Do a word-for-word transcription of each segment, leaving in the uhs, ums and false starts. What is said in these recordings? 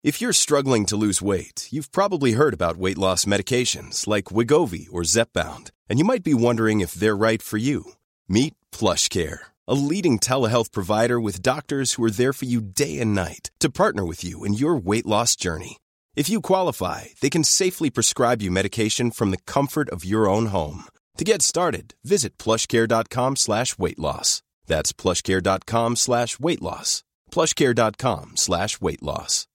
If you're struggling to lose weight, you've probably heard about weight loss medications like Wegovy or Zepbound, and you might be wondering if they're right for you. Meet PlushCare, a leading telehealth provider with doctors who are there for you day and night to partner with you in your weight loss journey. If you qualify, they can safely prescribe you medication from the comfort of your own home. To get started, visit plushcare.com slash weight loss. That's plushcare.com slash weight loss. plushcare.com slash weight loss.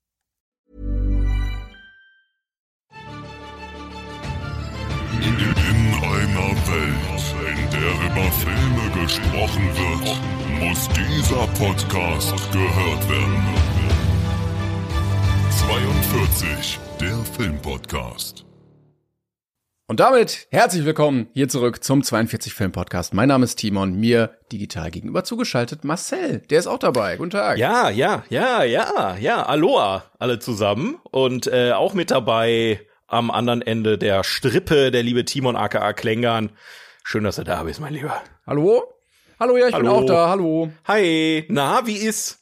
In, in einer Welt, in der über Filme gesprochen wird, muss dieser Podcast gehört werden. zweiundvierzig, der Filmpodcast. Und damit herzlich willkommen hier zurück zum zweiundvierzig Film Podcast. Mein Name ist Timon, mir digital gegenüber zugeschaltet Marcel, der ist auch dabei. Guten Tag. Ja, ja, ja, ja, ja, Aloha alle zusammen und äh, auch mit dabei am anderen Ende der Strippe der liebe Timon aka Klängern. Schön, dass du da bist, mein Lieber. Hallo? Hallo, ja, ich Hallo. bin auch da, hallo. Hi, na, wie ist?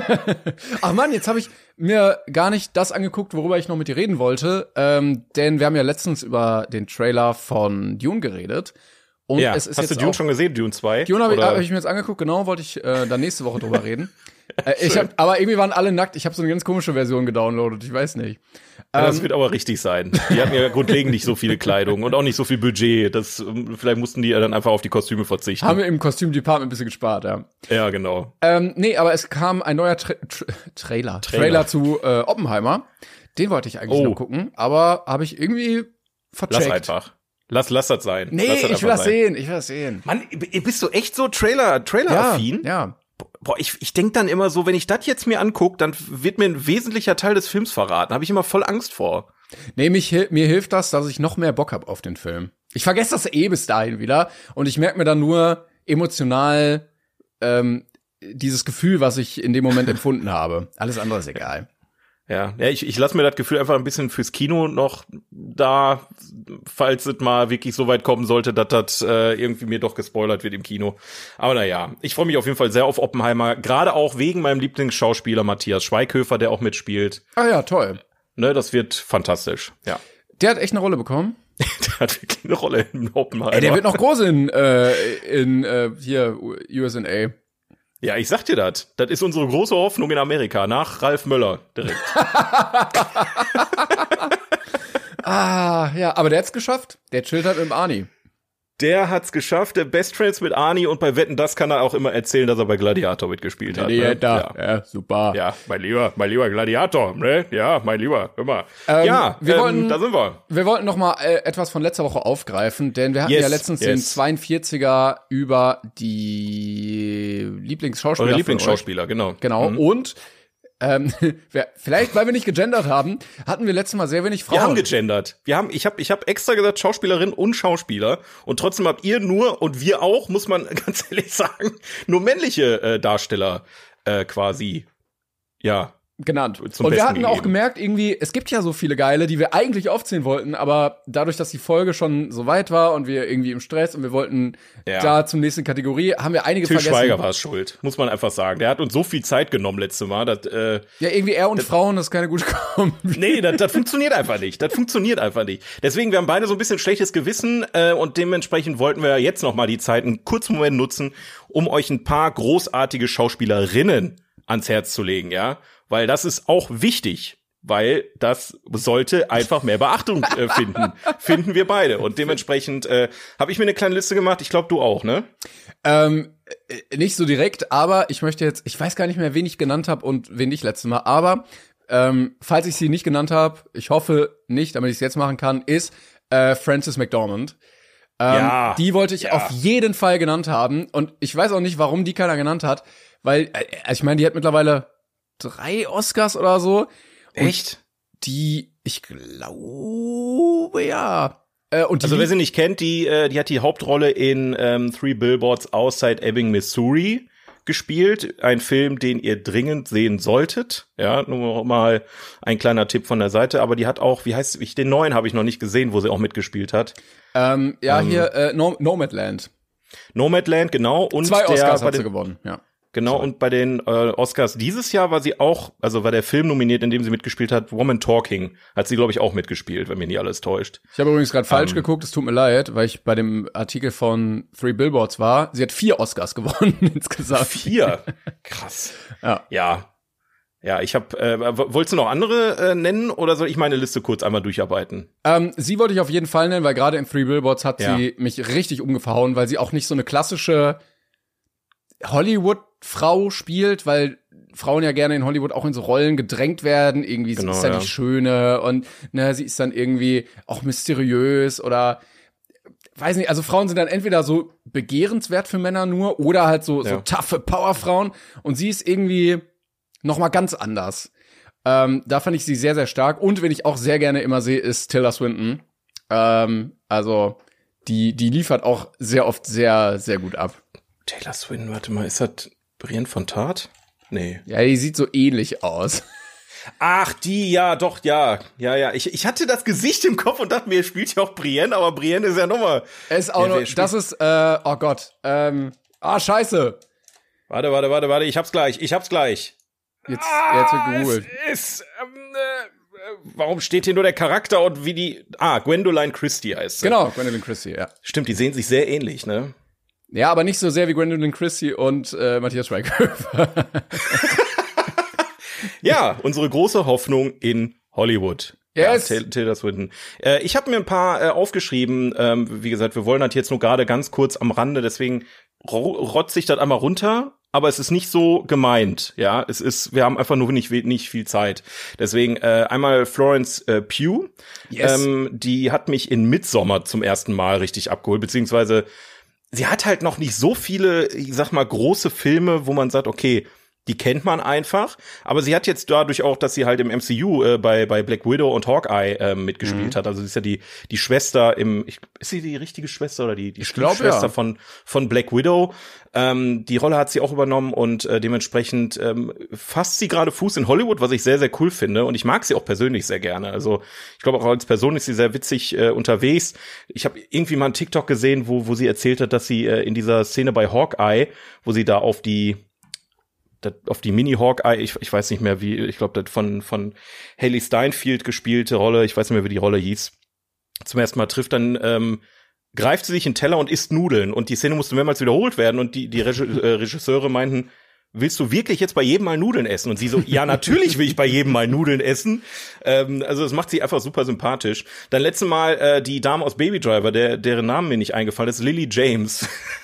Ach Mann, jetzt habe ich mir gar nicht das angeguckt, worüber ich noch mit dir reden wollte, ähm, denn wir haben ja letztens über den Trailer von Dune geredet. Und ja, es ist hast jetzt du Dune auch, schon gesehen, Dune zwei? Dune habe ich, hab ich mir jetzt angeguckt, genau, wollte ich äh, dann nächste Woche drüber reden. äh, ich hab, aber irgendwie waren alle nackt, ich habe so eine ganz komische Version gedownloadet, ich weiß nicht. Ja, das ähm, wird aber richtig sein. Die hatten ja grundlegend nicht so viele Kleidung und auch nicht so viel Budget. Das, vielleicht mussten die ja dann einfach auf die Kostüme verzichten. Haben wir im Kostüm-Department ein bisschen gespart, ja. Ja, genau. Ähm, nee, aber es kam ein neuer Tra Tra Trailer, Trailer, Trailer zu äh, Oppenheimer. Den wollte ich eigentlich Oh. noch gucken, aber habe ich irgendwie vercheckt. Lass einfach. Lass, lass das sein. Nee, lass das ich will das sein. sehen, ich will das sehen. Mann, bist du echt so Trailer, Trailer-affin? Ja, ja. Boah, ich, ich denk dann immer so, wenn ich das jetzt mir angucke, dann wird mir ein wesentlicher Teil des Films verraten. Habe ich immer voll Angst vor. Nee, mich, hil- mir hilft das, dass ich noch mehr Bock hab auf den Film. Ich vergesse das eh bis dahin wieder und ich merke mir dann nur emotional ähm, dieses Gefühl, was ich in dem Moment empfunden habe. Alles andere ist egal. Ja, ja, ich, ich lasse mir das Gefühl einfach ein bisschen fürs Kino noch da, falls es mal wirklich so weit kommen sollte, dass das äh, irgendwie mir doch gespoilert wird im Kino. Aber naja, ich freue mich auf jeden Fall sehr auf Oppenheimer, gerade auch wegen meinem Lieblingsschauspieler Matthias Schweighöfer, der auch mitspielt. Ah ja, toll. Ne, das wird fantastisch, ja. Der hat echt eine Rolle bekommen. Der hat wirklich eine Rolle in Oppenheimer. Ey, der wird noch groß in, äh, in äh, hier, U S A. Ja, ich sag dir das. Das ist unsere große Hoffnung in Amerika, nach Ralf Möller direkt. Ah, ja, aber der hat's geschafft. Der chillt halt mit dem Arnie. Der hat's geschafft, der Best Friends mit Arnie, und bei Wetten, das kann er auch immer erzählen, dass er bei Gladiator mitgespielt hat. Ne? Ja. ja, super. Ja, mein lieber, mein lieber Gladiator, ne? Ja, mein lieber, hör mal. Ähm, ja, wir ähm, wollten, da sind wir. Wir wollten noch mal äh, etwas von letzter Woche aufgreifen, denn wir hatten Yes, ja letztens yes. den zweiundvierziger über die Lieblingsschauspieler. Eure von Lieblingsschauspieler, genau. euch. Genau, Mhm. und ähm, wer, vielleicht, weil wir nicht gegendert haben, hatten wir letztes Mal sehr wenig Frauen. Wir haben gegendert. Wir haben, ich habe ich hab extra gesagt Schauspielerin und Schauspieler, und trotzdem habt ihr nur, und wir auch, muss man ganz ehrlich sagen, nur männliche äh, Darsteller äh, quasi, ja, genannt. zum Und wir Besten hatten auch gegeben. gemerkt, irgendwie, es gibt ja so viele Geile, die wir eigentlich aufzählen wollten, aber dadurch, dass die Folge schon so weit war und wir irgendwie im Stress und wir wollten Ja. da zum nächsten Kategorie, haben wir einige Til vergessen. Schweiger war es schuld, muss man einfach sagen. Der hat uns so viel Zeit genommen letzte Mal, dass, äh, Ja, irgendwie er und Frauen, das ist keine gute Kombi. nee, das, das funktioniert einfach nicht. Das funktioniert einfach nicht. Deswegen, wir haben beide so ein bisschen schlechtes Gewissen, äh, und dementsprechend wollten wir jetzt noch mal die Zeit einen kurzen Moment nutzen, um euch ein paar großartige Schauspielerinnen ans Herz zu legen, ja? Weil das ist auch wichtig, weil das sollte einfach mehr Beachtung äh, finden. Finden wir beide. Und dementsprechend äh, habe ich mir eine kleine Liste gemacht. Ich glaube, du auch, ne? Ähm, äh, nicht so direkt, aber ich möchte jetzt, ich weiß gar nicht mehr, wen ich genannt habe und wen nicht letztes Mal, aber ähm, falls ich sie nicht genannt habe, ich hoffe nicht, damit ich es jetzt machen kann, ist äh, Frances McDormand. Ähm, Ja, die wollte ich ja. auf jeden Fall genannt haben, und ich weiß auch nicht, warum die keiner genannt hat, weil, äh, ich meine, die hat mittlerweile drei Oscars oder so. Und Echt? die, ich glaube, ja. Äh, und die Also wer sie nicht kennt, die, äh, die hat die Hauptrolle in ähm, Three Billboards Outside Ebbing, Missouri gespielt. Ein Film, den ihr dringend sehen solltet. Ja, nur mal ein kleiner Tipp von der Seite. Aber die hat auch, wie heißt ich, den neuen habe ich noch nicht gesehen, wo sie auch mitgespielt hat. ähm, ja, ähm, hier, äh, no- Nomadland. Nomadland, genau. Und Zwei der, Oscars bei hat sie den, gewonnen, ja. Genau, Sorry. und bei den äh, Oscars dieses Jahr war sie auch, also war der Film nominiert, in dem sie mitgespielt hat, Woman Talking. Hat sie, glaube ich, auch mitgespielt, wenn mich nicht alles täuscht. Ich habe übrigens gerade falsch Ähm. geguckt, es tut mir leid, weil ich bei dem Artikel von Three Billboards war. Sie hat vier Oscars gewonnen insgesamt. Vier? Krass. Ja. Ja. Ja, ich habe, äh, wolltest du noch andere äh, nennen oder soll ich meine Liste kurz einmal durcharbeiten? Ähm, sie wollte ich auf jeden Fall nennen, weil gerade in Three Billboards hat Ja. sie mich richtig umgehauen, weil sie auch nicht so eine klassische Hollywood-Frau spielt, weil Frauen ja gerne in Hollywood auch in so Rollen gedrängt werden. Irgendwie, Genau, sie ist ja, ja. die Schöne und ne, sie ist dann irgendwie auch mysteriös oder weiß nicht, also Frauen sind dann entweder so begehrenswert für Männer nur oder halt so, Ja. so taffe Powerfrauen und sie ist irgendwie noch mal ganz anders. Ähm, da fand ich sie sehr, sehr stark. Und wen ich auch sehr gerne immer sehe, ist Tilda Swinton. Ähm, also die, die liefert auch sehr oft sehr, sehr gut ab. Taylor Swinton, warte mal, ist das Brienne von Tart? Nee. Ja, die sieht so ähnlich aus. Ach, die, ja, doch, ja. Ja, ja. Ich, ich hatte das Gesicht im Kopf und dachte mir, spielt ja auch Brienne, aber Brienne ist ja nochmal. Es ist auch Wer- noch, wer spielt- das ist, äh, oh Gott, ähm, ah, scheiße. Warte, warte, warte, warte, ich hab's gleich, ich hab's gleich. Jetzt, jetzt wird gegoogelt. Es ist, ähm, äh, warum steht hier nur der Charakter und wie die, ah, Gwendoline Christie heißt sie. Genau, Gwendolyn Christie, ja. Stimmt, die sehen sich sehr ähnlich, ne? Ja, aber nicht so sehr wie Gwendolyn Christie und äh, Matthias Schweighöfer. Ja, unsere große Hoffnung in Hollywood. Yes. Ja, Til- Tilda Swinton. Äh, ich habe mir ein paar äh, aufgeschrieben. Ähm, wie gesagt, wir wollen das jetzt nur gerade ganz kurz am Rande, deswegen ro- rotze ich das einmal runter. Aber es ist nicht so gemeint, ja. Es ist, wir haben einfach nur nicht, nicht viel Zeit. Deswegen äh, einmal Florence äh, Pugh. Yes. Ähm, die hat mich in Midsommar zum ersten Mal richtig abgeholt, beziehungsweise sie hat halt noch nicht so viele, ich sag mal, große Filme, wo man sagt, okay, die kennt man einfach, aber sie hat jetzt dadurch auch, dass sie halt im M C U äh, bei bei Black Widow und Hawkeye äh, mitgespielt Mhm. hat. Also sie ist ja die die Schwester im, ich, ist sie die richtige Schwester oder die die Ich glaub, Schwester ja. von von Black Widow. Ähm, die Rolle hat sie auch übernommen und äh, dementsprechend ähm, fasst sie gerade Fuß in Hollywood, was ich sehr sehr cool finde und ich mag sie auch persönlich sehr gerne. Also ich glaube auch als Person ist sie sehr witzig äh, unterwegs. Ich habe irgendwie mal einen TikTok gesehen, wo wo sie erzählt hat, dass sie äh, in dieser Szene bei Hawkeye, wo sie da auf die Das, auf die Mini-Hawkeye, ich, ich weiß nicht mehr wie, ich glaube, das von, von Hailey Steinfeld gespielte Rolle, ich weiß nicht mehr, wie die Rolle hieß, zum ersten Mal trifft, dann ähm, greift sie sich einen Teller und isst Nudeln und die Szene musste mehrmals wiederholt werden und die, die Regi- äh, Regisseure meinten, willst du wirklich jetzt bei jedem Mal Nudeln essen? Und sie so, ja, natürlich will ich bei jedem Mal Nudeln essen. Ähm, also das macht sie einfach super sympathisch. Dann letzte Mal äh, die Dame aus Baby Driver, der, deren Name mir nicht eingefallen ist, Lily James.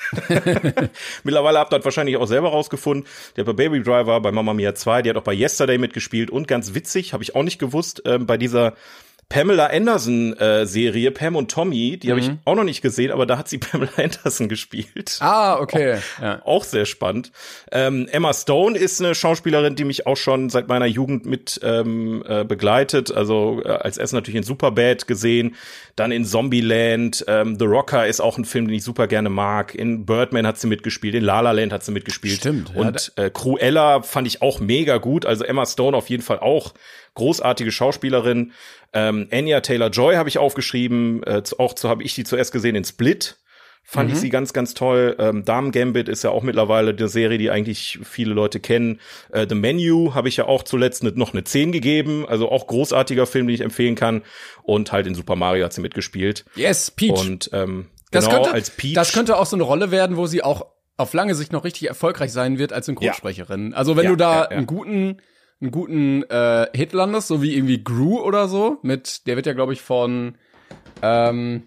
Mittlerweile habt ihr das wahrscheinlich auch selber rausgefunden. Die hat bei Baby Driver, bei Mamma Mia zwei, die hat auch bei Yesterday mitgespielt und ganz witzig, habe ich auch nicht gewusst, ähm, bei dieser Pamela Anderson äh, Serie, Pam und Tommy, die habe ich auch noch nicht gesehen, aber da hat sie Pamela Anderson gespielt. Ah, okay. Ja. Auch sehr spannend. Ähm, Emma Stone ist eine Schauspielerin, die mich auch schon seit meiner Jugend mit ähm, äh, begleitet. Also äh, als erst natürlich in Superbad gesehen, dann in Zombieland. Ähm, The Rocker ist auch ein Film, den ich super gerne mag. In Birdman hat sie mitgespielt, in La La Land hat sie mitgespielt. Stimmt, ja, Und äh, Cruella fand ich auch mega gut. Also Emma Stone auf jeden Fall auch großartige Schauspielerin. Ähm, Anya Taylor-Joy habe ich aufgeschrieben. Äh, zu, auch zu habe ich die zuerst gesehen in Split. Fand ich sie ganz, ganz toll. Ähm, Damen Gambit ist ja auch mittlerweile eine Serie, die eigentlich viele Leute kennen. Äh, The Menu habe ich ja auch zuletzt ne, noch eine zehn gegeben. Also auch großartiger Film, den ich empfehlen kann. Und halt in Super Mario hat sie mitgespielt. Yes, Peach. Und ähm, das genau, könnte, als Peach. Das könnte auch so eine Rolle werden, wo sie auch auf lange Sicht noch richtig erfolgreich sein wird als Synchronsprecherin. Also wenn Ja, du da ja, ja. einen guten einen guten äh, Hit landest, so wie irgendwie Gru oder so, mit, der wird ja, glaube ich, von ähm,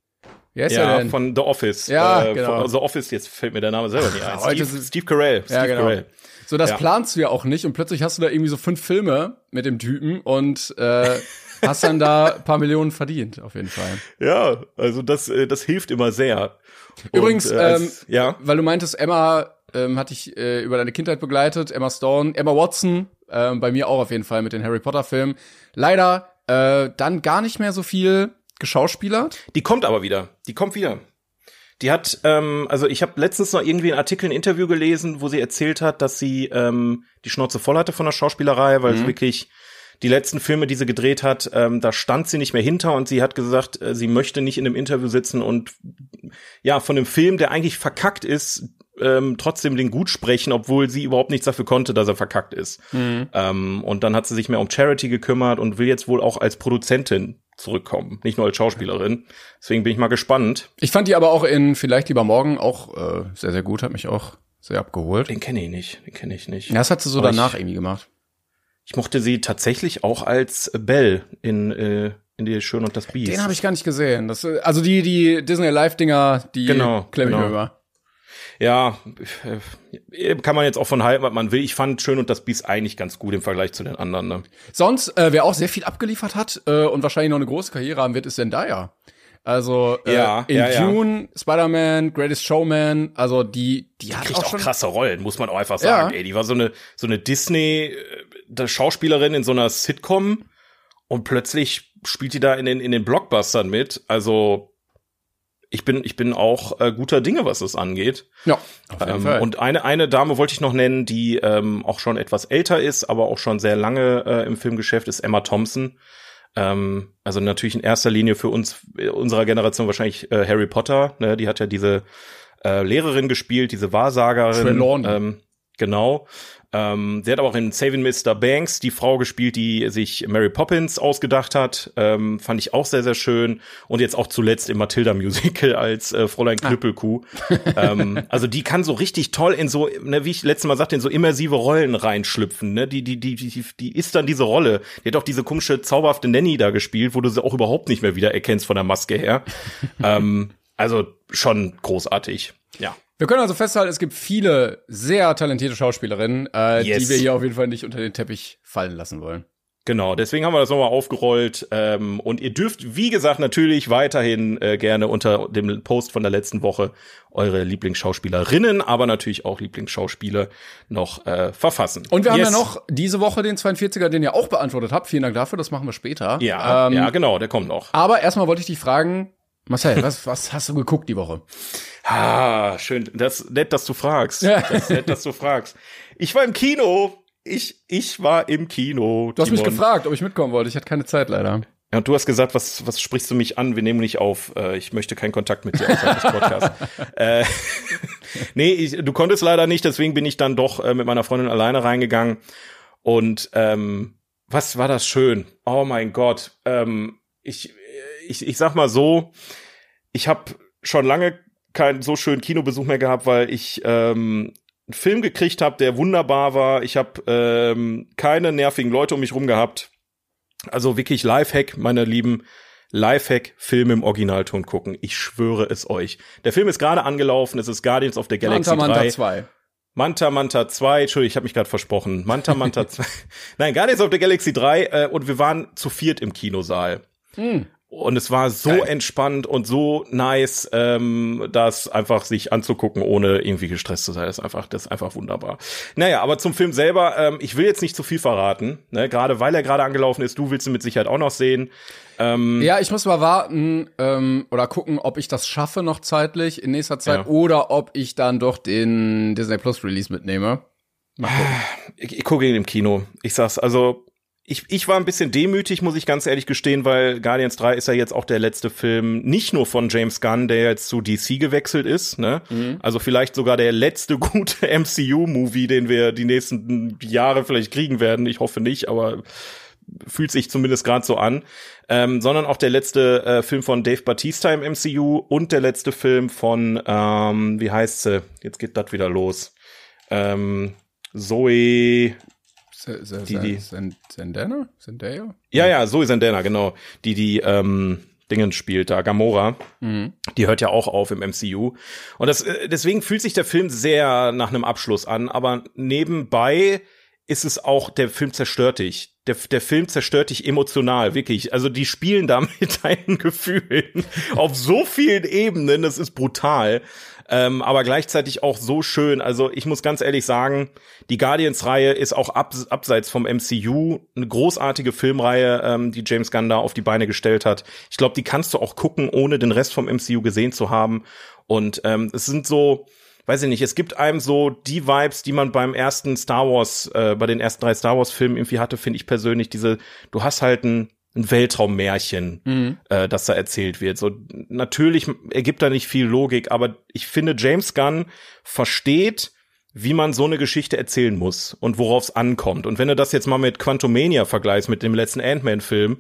wie heißt der ja, denn? von The Office. Ja, äh, genau. von The Office, jetzt fällt mir der Name selber nicht ein. Heute Steve, ist- Steve Carell. Steve Ja, genau. Carell. So, das Ja. planst du ja auch nicht und plötzlich hast du da irgendwie so fünf Filme mit dem Typen und äh, hast dann da ein paar Millionen verdient, auf jeden Fall. Ja, also das, äh, das hilft immer sehr. Übrigens, Und, äh, als, ähm, ja, Weil du meintest, Emma ähm, hat dich äh, über deine Kindheit begleitet, Emma Stone, Emma Watson, ähm, bei mir auch auf jeden Fall mit den Harry Potter Filmen. Leider äh, dann gar nicht mehr so viel geschauspielert. die kommt aber wieder. Die kommt wieder. Die hat, ähm, also ich habe letztens noch irgendwie einen Artikel, ein Interview gelesen, wo sie erzählt hat, dass sie ähm, die Schnauze voll hatte von der Schauspielerei, weil Mhm. sie wirklich die letzten Filme, die sie gedreht hat, ähm, da stand sie nicht mehr hinter und sie hat gesagt, äh, sie möchte nicht in einem Interview sitzen und ja, von einem Film, der eigentlich verkackt ist, ähm, trotzdem den gut sprechen, obwohl sie überhaupt nichts dafür konnte, dass er verkackt ist. Mhm. Ähm, und dann hat sie sich mehr um Charity gekümmert und will jetzt wohl auch als Produzentin zurückkommen, nicht nur als Schauspielerin. Deswegen bin ich mal gespannt. Ich fand die aber auch in Vielleicht lieber morgen auch äh, sehr, sehr gut, hat mich auch sehr abgeholt. Den kenne ich nicht, den kenne ich nicht. Ja, das hat sie so aber danach ich, irgendwie gemacht. Ich mochte sie tatsächlich auch als Belle in äh, in die Schön und das Biest. Den habe ich gar nicht gesehen. Das, also die die Disney Live-Dinger, die genau, klemme ich genau. mir über. Ja, kann man jetzt auch von halten, was man will. Ich fand Schön und das Biest eigentlich ganz gut im Vergleich zu den anderen. Ne? Sonst, äh, wer auch sehr viel abgeliefert hat äh, und wahrscheinlich noch eine große Karriere haben wird, ist Zendaya. Also äh, ja, in ja, Dune, ja. Spider-Man, Greatest Showman, also die, die, die hat kriegt auch, schon krasse Rollen, muss man auch einfach sagen. Ja. Ey, die war so eine so eine Disney äh, Schauspielerin in so einer Sitcom und plötzlich spielt die da in den in den Blockbustern mit. Also Ich bin, ich bin auch äh, guter Dinge, was es angeht. Ja, auf jeden ähm, Fall. Und eine, eine Dame wollte ich noch nennen, die ähm, auch schon etwas älter ist, aber auch schon sehr lange äh, im Filmgeschäft ist, Emma Thompson. Ähm, also natürlich in erster Linie für uns, unserer Generation wahrscheinlich äh, Harry Potter. Ne? Die hat ja diese äh, Lehrerin gespielt, diese Wahrsagerin. Trelawney. Ähm, genau. Ähm, sie hat aber auch in Saving Mister Banks die Frau gespielt, die sich Mary Poppins ausgedacht hat. Ähm, fand ich auch sehr, sehr schön. Und jetzt auch zuletzt im Matilda-Musical als äh, Fräulein Knüppelkuh. Ah. ähm, also die kann so richtig toll in so, ne, wie ich letztes Mal sagte, in so immersive Rollen reinschlüpfen. Ne? Die, die, die, die, die ist dann diese Rolle. Die hat auch diese komische, zauberhafte Nanny da gespielt, wo du sie auch überhaupt nicht mehr wieder erkennst von der Maske her. ähm, also schon großartig. Ja. Wir können also festhalten, es gibt viele sehr talentierte Schauspielerinnen, äh, yes. die wir hier auf jeden Fall nicht unter den Teppich fallen lassen wollen. Genau, deswegen haben wir das nochmal aufgerollt. Ähm, und ihr dürft, wie gesagt, natürlich weiterhin äh, gerne unter dem Post von der letzten Woche eure Lieblingsschauspielerinnen, aber natürlich auch Lieblingsschauspieler noch äh, verfassen. Und wir yes. haben ja noch diese Woche den zweiundvierziger, den ihr auch beantwortet habt. Vielen Dank dafür, das machen wir später. Ja, ähm, ja, genau, der kommt noch. Aber erstmal wollte ich dich fragen, Marcel, was, was hast du geguckt die Woche? Ah, schön. Das ist nett, dass du fragst. Das ist nett, dass du fragst. Ich war im Kino. Ich, ich war im Kino. Du hast Timon. mich gefragt, ob ich mitkommen wollte. Ich hatte keine Zeit leider. Ja, und du hast gesagt, was, was sprichst du mich an? Wir nehmen nicht auf. Äh, ich möchte keinen Kontakt mit dir außerhalb des Podcasts. äh, nee, ich, du konntest leider nicht. Deswegen bin ich dann doch äh, mit meiner Freundin alleine reingegangen. Und ähm, was war das schön? Oh mein Gott. Ähm, ich, ich, ich sag mal so, ich habe schon lange keinen so schönen Kinobesuch mehr gehabt, weil ich ähm, einen Film gekriegt habe, der wunderbar war. Ich habe ähm, keine nervigen Leute um mich rum gehabt. Also wirklich Lifehack, meine Lieben. Lifehack, Film im Originalton gucken. Ich schwöre es euch. Der Film ist gerade angelaufen. Es ist Guardians of the Galaxy Manta, drei. Manta zwei. Manta Manta zwei. Entschuldigung, ich habe mich gerade versprochen. Manta Manta zwei. Nein, Guardians of the Galaxy drei. Äh, und wir waren zu viert im Kinosaal. Hm. Und es war so Geil. entspannt und so nice, ähm, das einfach sich anzugucken, ohne irgendwie gestresst zu sein. Das ist einfach, das ist einfach wunderbar. Naja, aber zum Film selber, ähm, ich will jetzt nicht zu viel verraten, ne? Gerade weil er gerade angelaufen ist. Du willst ihn mit Sicherheit auch noch sehen. Ähm, ja, ich muss mal warten ähm, oder gucken, ob ich das schaffe noch zeitlich in nächster Zeit ja. oder ob ich dann doch den Disney Plus Release mitnehme. Mal gucken. Ich, ich gucke ihn im Kino. Ich sag's, also Ich, ich war ein bisschen demütig, muss ich ganz ehrlich gestehen, weil Guardians drei ist ja jetzt auch der letzte Film, nicht nur von James Gunn, der jetzt zu D C gewechselt ist, ne? Mhm. Also vielleicht sogar der letzte gute M C U-Movie, den wir die nächsten Jahre vielleicht kriegen werden. Ich hoffe nicht, aber fühlt sich zumindest gerade so an. Ähm, sondern auch der letzte äh, Film von Dave Bautista im M C U und der letzte Film von, ähm, wie heißt sie? Jetzt geht das wieder los. Ähm, Zoe... Die, die Zendaya? Zendaya? Ja, ja, Zoe Zendaya, genau. Die, die ähm, Dingen spielt da, Gamora. Mhm. Die hört ja auch auf im M C U. Und das, deswegen fühlt sich der Film sehr nach einem Abschluss an. Aber nebenbei ist es auch, der Film zerstört dich. Der, der Film zerstört dich emotional, wirklich. Also die spielen da mit deinen Gefühlen auf so vielen Ebenen. Das ist brutal. Ähm, aber gleichzeitig auch so schön. Also ich muss ganz ehrlich sagen, die Guardians-Reihe ist auch ab, abseits vom M C U eine großartige Filmreihe, ähm, die James Gunn da auf die Beine gestellt hat. Ich glaube, die kannst du auch gucken, ohne den Rest vom M C U gesehen zu haben. Und ähm, es sind so, weiß ich nicht, es gibt einem so die Vibes, die man beim ersten Star Wars, äh, bei den ersten drei Star Wars-Filmen irgendwie hatte, finde ich persönlich. Diese, du hast halt ein ein Weltraummärchen, mhm. äh, das da erzählt wird. So, natürlich ergibt da nicht viel Logik, aber ich finde, James Gunn versteht, wie man so eine Geschichte erzählen muss und worauf es ankommt. Und wenn du das jetzt mal mit Quantumania vergleichst, mit dem letzten Ant-Man-Film,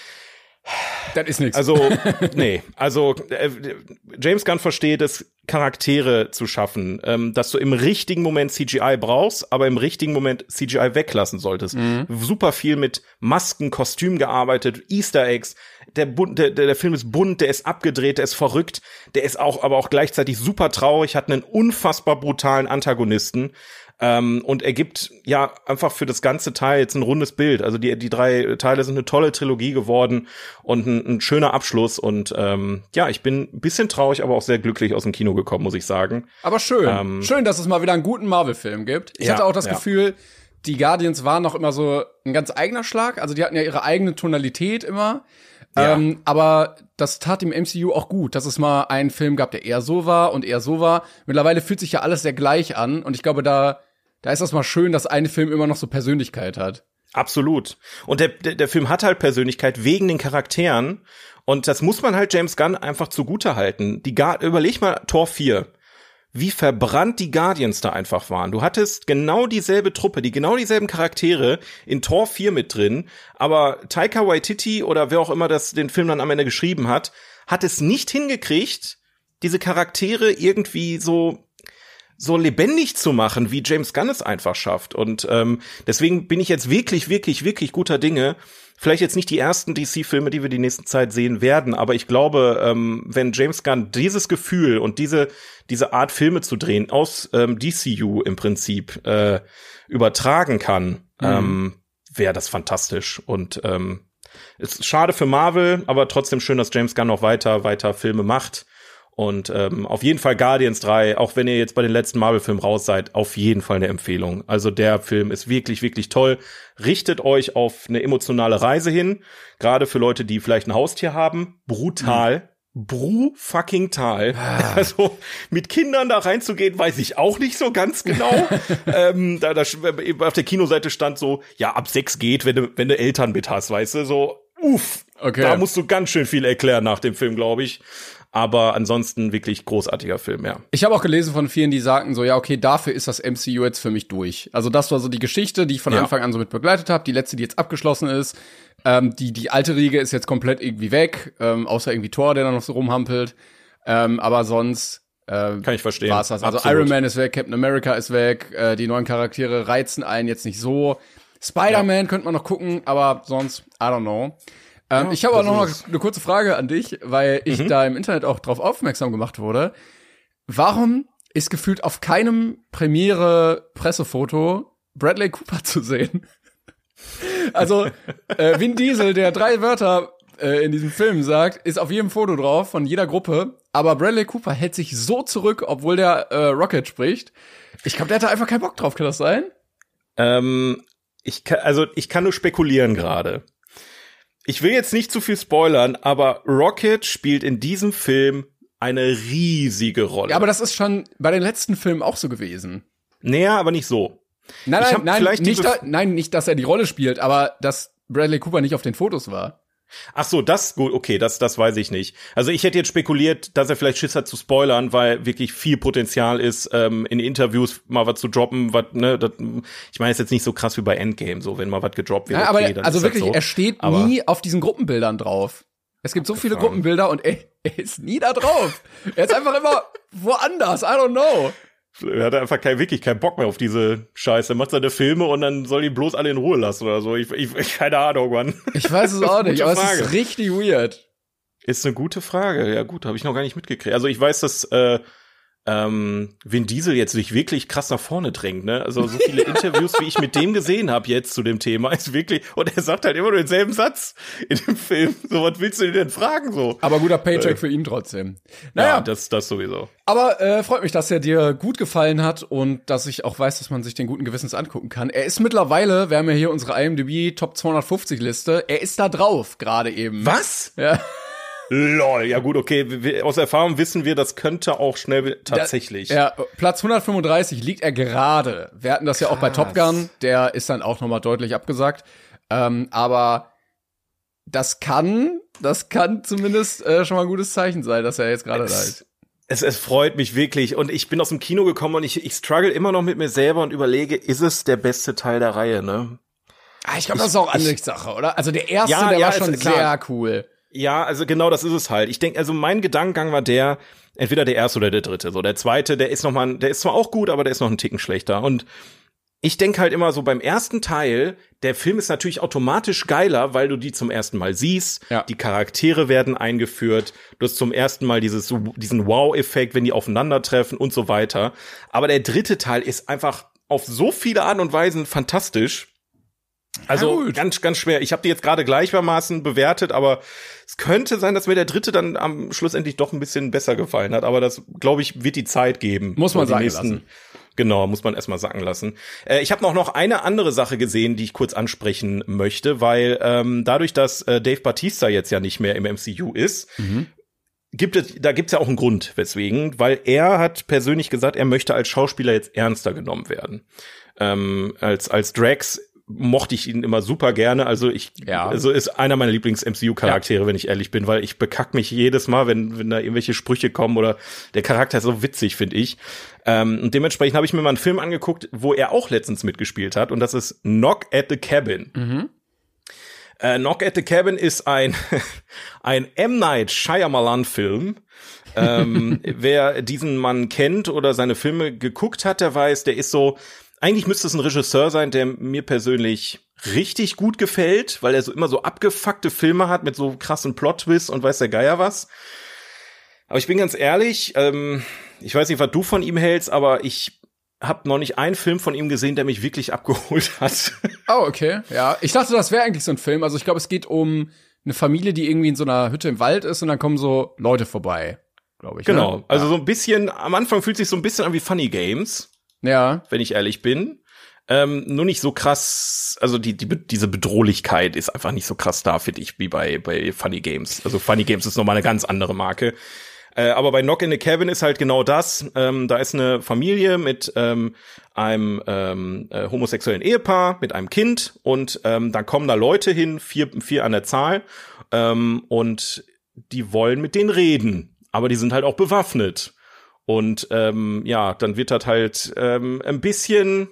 das ist nichts. Also, nee, also äh, James Gunn versteht es, Charaktere zu schaffen, ähm, dass du im richtigen Moment C G I brauchst, aber im richtigen Moment C G I weglassen solltest. Mhm. Super viel mit Masken, Kostümen gearbeitet, Easter Eggs. Der, Bund, der, der Film ist bunt, der ist abgedreht, der ist verrückt, der ist auch, aber auch gleichzeitig super traurig, hat einen unfassbar brutalen Antagonisten. Ähm, und er gibt ja einfach für das ganze Teil jetzt ein rundes Bild. Also die die drei Teile sind eine tolle Trilogie geworden und ein, ein schöner Abschluss. Und ähm, ja, ich bin ein bisschen traurig, aber auch sehr glücklich aus dem Kino gekommen, muss ich sagen. Aber schön. Ähm, schön, dass es mal wieder einen guten Marvel-Film gibt. Ich ja, hatte auch das ja. Gefühl, die Guardians waren noch immer so ein ganz eigener Schlag. Also die hatten ja ihre eigene Tonalität immer. Ja. Ähm, aber das tat dem M C U auch gut, dass es mal einen Film gab, der eher so war und eher so war. Mittlerweile fühlt sich ja alles sehr gleich an. Und ich glaube, da Da ist das mal schön, dass ein Film immer noch so Persönlichkeit hat. Absolut. Und der, der, der Film hat halt Persönlichkeit wegen den Charakteren. Und das muss man halt James Gunn einfach zugute halten. Die Gar- Überleg mal Tor vier. Wie verbrannt die Guardians da einfach waren. Du hattest genau dieselbe Truppe, die genau dieselben Charaktere in Tor vier mit drin. Aber Taika Waititi oder wer auch immer das den Film dann am Ende geschrieben hat, hat es nicht hingekriegt, diese Charaktere irgendwie so so lebendig zu machen, wie James Gunn es einfach schafft. Und ähm, deswegen bin ich jetzt wirklich, wirklich, wirklich guter Dinge. Vielleicht jetzt nicht die ersten D C-Filme, die wir die nächste Zeit sehen werden, aber ich glaube, ähm, wenn James Gunn dieses Gefühl und diese diese Art Filme zu drehen aus ähm, D C U im Prinzip äh, übertragen kann, mhm. ähm, wäre das fantastisch. Und ähm, ist schade für Marvel, aber trotzdem schön, dass James Gunn noch weiter, weiter Filme macht. Und ähm, auf jeden Fall Guardians drei, auch wenn ihr jetzt bei den letzten Marvel-Filmen raus seid, auf jeden Fall eine Empfehlung. Also der Film ist wirklich, wirklich toll. Richtet euch auf eine emotionale Reise hin, gerade für Leute, die vielleicht ein Haustier haben. Brutal. Mhm. Bru-fucking-tal. Ah. Also mit Kindern da reinzugehen, weiß ich auch nicht so ganz genau. ähm, da, da auf der Kinoseite stand so, ja, ab sechs geht, wenn du, wenn du Eltern mit hast, weißt du, so, uff. Okay. Da musst du ganz schön viel erklären nach dem Film, glaube ich. Aber ansonsten wirklich großartiger Film, ja. Ich habe auch gelesen von vielen, die sagten so, ja, okay, dafür ist das M C U jetzt für mich durch. Also das war so die Geschichte, die ich von ja. Anfang an so mit begleitet habe. Die letzte, die jetzt abgeschlossen ist. Ähm, die die alte Riege ist jetzt komplett irgendwie weg. Ähm, außer irgendwie Thor, der da noch so rumhampelt. Ähm, aber sonst äh, kann ich verstehen. War's das. Also Absolut. Iron Man ist weg, Captain America ist weg. Äh, die neuen Charaktere reizen einen jetzt nicht so. Spider-Man ja. könnte man noch gucken, aber sonst, I don't know. Ähm, ja, ich habe auch noch mal eine kurze Frage an dich, weil ich mhm. da im Internet auch drauf aufmerksam gemacht wurde. Warum ist gefühlt auf keinem Premiere-Pressefoto Bradley Cooper zu sehen? Also äh, Vin Diesel, der drei Wörter äh, in diesem Film sagt, ist auf jedem Foto drauf von jeder Gruppe. Aber Bradley Cooper hält sich so zurück, obwohl der äh, Rocket spricht. Ich glaube, der hatte einfach keinen Bock drauf. Kann das sein? Ähm, ich kann, also ich kann nur spekulieren gerade. Ich will jetzt nicht zu viel spoilern, aber Rocket spielt in diesem Film eine riesige Rolle. Ja, aber das ist schon bei den letzten Filmen auch so gewesen. Naja, aber nicht so. Nein, nein, nein, nicht da, nein, nicht, dass er die Rolle spielt, aber dass Bradley Cooper nicht auf den Fotos war. Ach so, das, gut, okay, das, das weiß ich nicht. Also ich hätte jetzt spekuliert, dass er vielleicht Schiss hat zu spoilern, weil wirklich viel Potenzial ist, ähm, in Interviews mal was zu droppen, was, ne, das, ich meine, ist jetzt nicht so krass wie bei Endgame, so, wenn mal was gedroppt wird. Ja, okay, aber, dann also ist wirklich, das so. Er steht aber nie auf diesen Gruppenbildern drauf. Es gibt so viele Gruppenbilder und er, er ist nie da drauf. Er ist einfach immer woanders, I don't know. Er hat einfach kein, wirklich keinen Bock mehr auf diese Scheiße. Er macht seine Filme und dann soll die bloß alle in Ruhe lassen oder so. Ich, ich, ich keine Ahnung, Mann. Ich weiß es auch nicht, aber Frage. Es ist richtig weird. Ist eine gute Frage. Ja gut, habe ich noch gar nicht mitgekriegt. Also ich weiß, dass äh, ähm, Vin Diesel jetzt sich wirklich krass nach vorne drängt, ne? Also so viele Interviews, wie ich mit dem gesehen habe jetzt zu dem Thema, ist wirklich, und er sagt halt immer nur denselben Satz in dem Film. So, was willst du denn fragen so? Aber guter Paycheck äh, für ihn trotzdem. Naja, ja, das, das sowieso. Aber äh, freut mich, dass er dir gut gefallen hat und dass ich auch weiß, dass man sich den guten Gewissens angucken kann. Er ist mittlerweile, wir haben ja hier unsere I M D B Top zweihundertfünfzig Liste, er ist da drauf, gerade eben. Was? Ja. Lol, ja gut, okay, wir, aus Erfahrung wissen wir, das könnte auch schnell tatsächlich. Da, ja, Platz hundertfünfunddreißig liegt er gerade. Wir hatten das Krass. ja auch bei Top Gun, der ist dann auch nochmal deutlich abgesagt. Ähm, aber das kann, das kann zumindest äh, schon mal ein gutes Zeichen sein, dass er jetzt gerade da ist. Es, es freut mich wirklich und ich bin aus dem Kino gekommen und ich, ich struggle immer noch mit mir selber und überlege, ist es der beste Teil der Reihe, ne? Ah, ich glaube, das ist auch Ansichtssache, oder? Also der erste, ja, der ja, war schon klar. sehr cool. Ja, also genau, das ist es halt. Ich denke, also mein Gedankengang war der, entweder der erste oder der dritte. So, der zweite, der ist noch mal, der ist zwar auch gut, aber der ist noch einen Ticken schlechter. Und ich denke halt immer so beim ersten Teil, der Film ist natürlich automatisch geiler, weil du die zum ersten Mal siehst. Ja. Die Charaktere werden eingeführt. Du hast zum ersten Mal dieses, diesen Wow-Effekt, wenn die aufeinandertreffen und so weiter. Aber der dritte Teil ist einfach auf so viele Arten und Weisen fantastisch. Also ja, ganz, ganz schwer. Ich habe die jetzt gerade gleichermaßen bewertet, aber es könnte sein, dass mir der dritte dann am Schluss endlich doch ein bisschen besser gefallen hat. Aber das, glaube ich, wird die Zeit geben. Muss man die sagen nächsten, lassen. Genau, muss man erstmal sacken lassen. Äh, ich habe noch noch eine andere Sache gesehen, die ich kurz ansprechen möchte, weil ähm, dadurch, dass äh, Dave Bautista jetzt ja nicht mehr im M C U ist, mhm. gibt es, da gibt's ja auch einen Grund, weswegen, weil er hat persönlich gesagt, er möchte als Schauspieler jetzt ernster genommen werden. Ähm, als als Drax mochte ich ihn immer super gerne, also ich, ja. also ist einer meiner Lieblings-M C U-Charaktere, ja. wenn ich ehrlich bin, weil ich bekack mich jedes Mal, wenn wenn da irgendwelche Sprüche kommen oder der Charakter ist so witzig, finde ich. Ähm, und dementsprechend habe ich mir mal einen Film angeguckt, wo er auch letztens mitgespielt hat und das ist Knock at the Cabin. Mhm. Äh, Knock at the Cabin ist ein ein M. Night Shyamalan-Film. ähm, wer diesen Mann kennt oder seine Filme geguckt hat, der weiß, der ist so, eigentlich müsste es ein Regisseur sein, der mir persönlich richtig gut gefällt, weil er so immer so abgefuckte Filme hat mit so krassen Plot-Twists und weiß der Geier was. Aber ich bin ganz ehrlich, ähm, ich weiß nicht, was du von ihm hältst, aber ich habe noch nicht einen Film von ihm gesehen, der mich wirklich abgeholt hat. Oh, okay. Ja, ich dachte, das wäre eigentlich so ein Film. Also ich glaube, es geht um eine Familie, die irgendwie in so einer Hütte im Wald ist und dann kommen so Leute vorbei, glaube ich. Genau, ne? also ja. so ein bisschen, am Anfang fühlt sich so ein bisschen an wie Funny Games. Ja. Wenn ich ehrlich bin. Ähm, nur nicht so krass, also die, die, diese Bedrohlichkeit ist einfach nicht so krass da, finde ich, wie bei, bei Funny Games. Also Funny Games ist nochmal eine ganz andere Marke. Äh, aber bei Knock in the Cabin ist halt genau das. Ähm, da ist eine Familie mit ähm, einem ähm, äh, homosexuellen Ehepaar, mit einem Kind und ähm, dann kommen da Leute hin, vier, vier an der Zahl, ähm, und die wollen mit denen reden. Aber die sind halt auch bewaffnet. Und ähm, ja, dann wird das halt ähm, ein bisschen,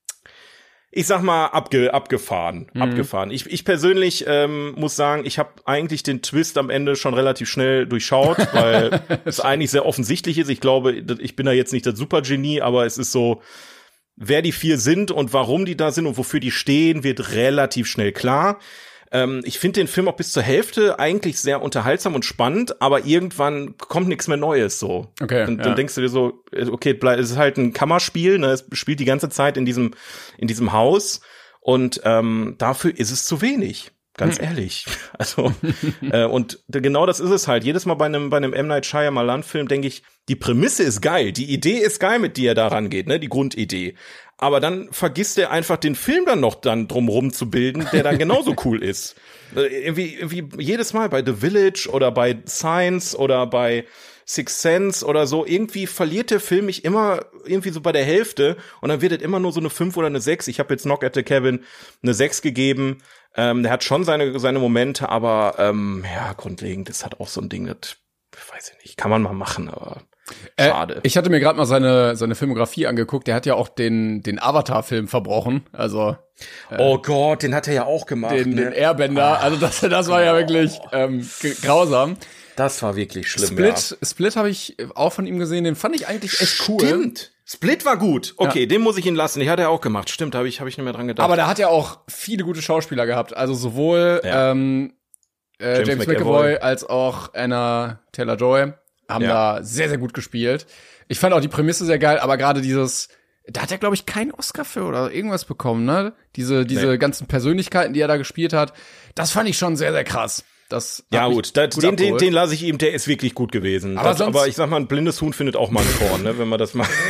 ich sag mal, abge abgefahren. Mhm. abgefahren. Ich, ich persönlich ähm, muss sagen, ich habe eigentlich den Twist am Ende schon relativ schnell durchschaut, weil es eigentlich sehr offensichtlich ist. Ich glaube, ich bin da jetzt nicht das Supergenie, aber es ist so, wer die vier sind und warum die da sind und wofür die stehen, wird relativ schnell klar. Ähm, ich finde den Film auch bis zur Hälfte eigentlich sehr unterhaltsam und spannend, aber irgendwann kommt nichts mehr Neues so. Okay. Und ja. dann denkst du dir so, okay, es ist halt ein Kammerspiel, ne? Es spielt die ganze Zeit in diesem in diesem Haus und ähm, dafür ist es zu wenig. Ganz ehrlich. Also, äh, und genau das ist es halt. Jedes Mal bei einem, bei einem M. Night Shyamalan-Film denke ich, die Prämisse ist geil, die Idee ist geil, mit der er da rangeht, ne, die Grundidee. Aber dann vergisst er einfach den Film dann noch dann drumherum zu bilden, der dann genauso cool ist. Äh, irgendwie, irgendwie jedes Mal bei The Village oder bei Signs oder bei Sixth Sense oder so, irgendwie verliert der Film mich immer irgendwie so bei der Hälfte und dann wird es immer nur so eine fünf oder eine sechs. Ich habe jetzt Knock at the Cabin eine sechs gegeben. Ähm, der hat schon seine seine Momente, aber ähm, ja, grundlegend ist halt auch so ein Ding, das weiß ich nicht, kann man mal machen, aber schade. Äh, ich hatte mir gerade mal seine seine Filmografie angeguckt. Der hat ja auch den den Avatar-Film verbrochen. Also äh, oh Gott, den hat er ja auch gemacht. Den, ne? den Airbender. Also das das war ja wirklich ähm, grausam. Das war wirklich schlimm. Split, ja. Split habe ich auch von ihm gesehen. Den fand ich eigentlich echt cool. Stimmt. Split war gut. Okay, ja. Den muss ich ihn lassen. Den hat er auch gemacht. Stimmt, habe ich, hab ich nicht mehr dran gedacht. Aber da hat er auch viele gute Schauspieler gehabt. Also sowohl ja. ähm, äh, James, James McAvoy, McAvoy als auch Anna Taylor-Joy haben ja. da sehr, sehr gut gespielt. Ich fand auch die Prämisse sehr geil, aber gerade dieses, da hat er, glaube ich, keinen Oscar für oder irgendwas bekommen, ne? Diese, diese nee. ganzen Persönlichkeiten, die er da gespielt hat, das fand ich schon sehr, sehr krass. Das ja gut, das, gut den, den, den lasse ich ihm, der ist wirklich gut gewesen. Aber, das, sonst, aber ich sag mal, ein blindes Huhn findet auch mal ein Korn, ne, wenn man das macht.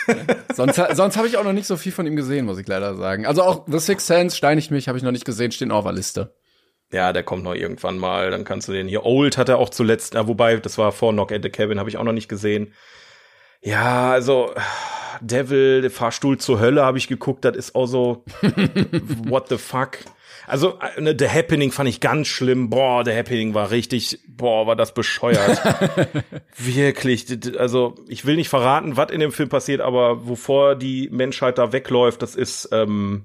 sonst sonst habe ich auch noch nicht so viel von ihm gesehen, muss ich leider sagen. Also auch The Sixth Sense, steinigt mich, habe ich noch nicht gesehen, stehen auch auf der Liste. Ja, der kommt noch irgendwann mal, dann kannst du den hier. Old hat er auch zuletzt, na, wobei, das war vor Knock at the Cabin, habe ich auch noch nicht gesehen. Ja, also Devil, der Fahrstuhl zur Hölle habe ich geguckt, das ist auch so what the fuck. Also ne, The Happening fand ich ganz schlimm. Boah, The Happening war richtig, boah, war das bescheuert. Wirklich. Also ich will nicht verraten, was in dem Film passiert, aber wovor die Menschheit da wegläuft, das ist ähm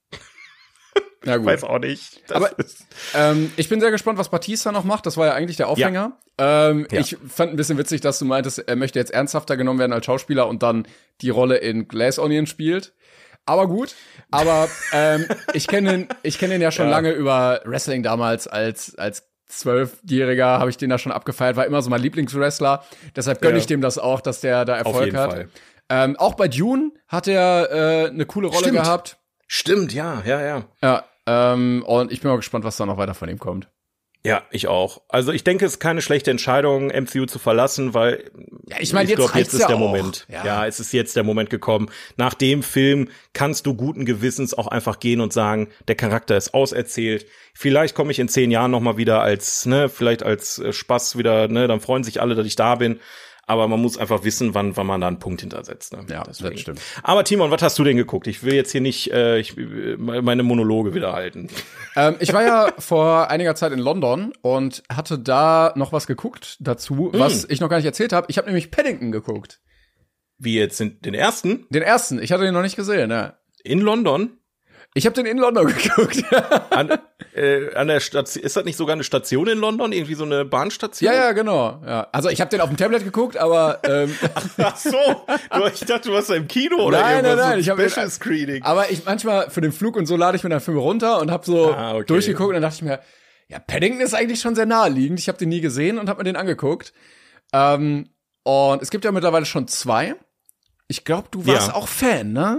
Ja, gut. Ich weiß auch nicht. Das Aber ist ähm, ich bin sehr gespannt, was Batista noch macht. Das war ja eigentlich der Aufhänger. Ja. Ähm, ja. Ich fand ein bisschen witzig, dass du meintest, er möchte jetzt ernsthafter genommen werden als Schauspieler und dann die Rolle in Glass Onion spielt. Aber gut. Aber ähm, ich kenne ihn, ich kenne ihn ja schon ja. lange über Wrestling damals als als Zwölfjähriger habe ich den da schon abgefeiert. War immer so mein Lieblingswrestler. Deshalb gönne ja. ich dem das auch, dass der da Erfolg Auf jeden hat. Fall. Ähm, auch bei Dune hat er äh, eine coole Rolle Stimmt. gehabt. Stimmt, ja, ja, ja. Ja. Ähm, und ich bin mal gespannt, was da noch weiter von ihm kommt. Ja, ich auch. Also ich denke, es ist keine schlechte Entscheidung, M C U zu verlassen, weil ja, ich meine, jetzt, glaub, jetzt ist ja der auch. Moment. Ja. ja, es ist jetzt der Moment gekommen. Nach dem Film kannst du guten Gewissens auch einfach gehen und sagen, der Charakter ist auserzählt. Vielleicht komme ich in zehn Jahren noch mal wieder als, ne, vielleicht als äh, Spaß wieder, ne, dann freuen sich alle, dass ich da bin. Aber man muss einfach wissen, wann, wann man da einen Punkt hintersetzt. Ne? Ja, Deswegen. Das stimmt. Aber Timon, was hast du denn geguckt? Ich will jetzt hier nicht äh, ich, meine Monologe wieder halten. Ähm, ich war ja vor einiger Zeit in London und hatte da noch was geguckt dazu, mm. was ich noch gar nicht erzählt habe. Ich habe nämlich Paddington geguckt. Wie jetzt? Den ersten? Den ersten. Ich hatte den noch nicht gesehen, ja. In London? Ich habe den in London geguckt. an, äh, an der Station, ist das nicht sogar eine Station in London? Irgendwie so eine Bahnstation? Ja, ja, genau. Ja. Also ich habe den auf dem Tablet geguckt, aber ähm Ach so, du, ich dachte, du warst da im Kino oder nein, irgendwas. Nein, nein, so ich habe Special Screening. Aber ich manchmal für den Flug und so lade ich mir dann Filme runter und habe so ah, okay. durchgeguckt und dann dachte ich mir, ja, Paddington ist eigentlich schon sehr naheliegend. Ich habe den nie gesehen und habe mir den angeguckt. Ähm, und es gibt ja mittlerweile schon zwei. Ich glaube, du warst ja. auch Fan, ne?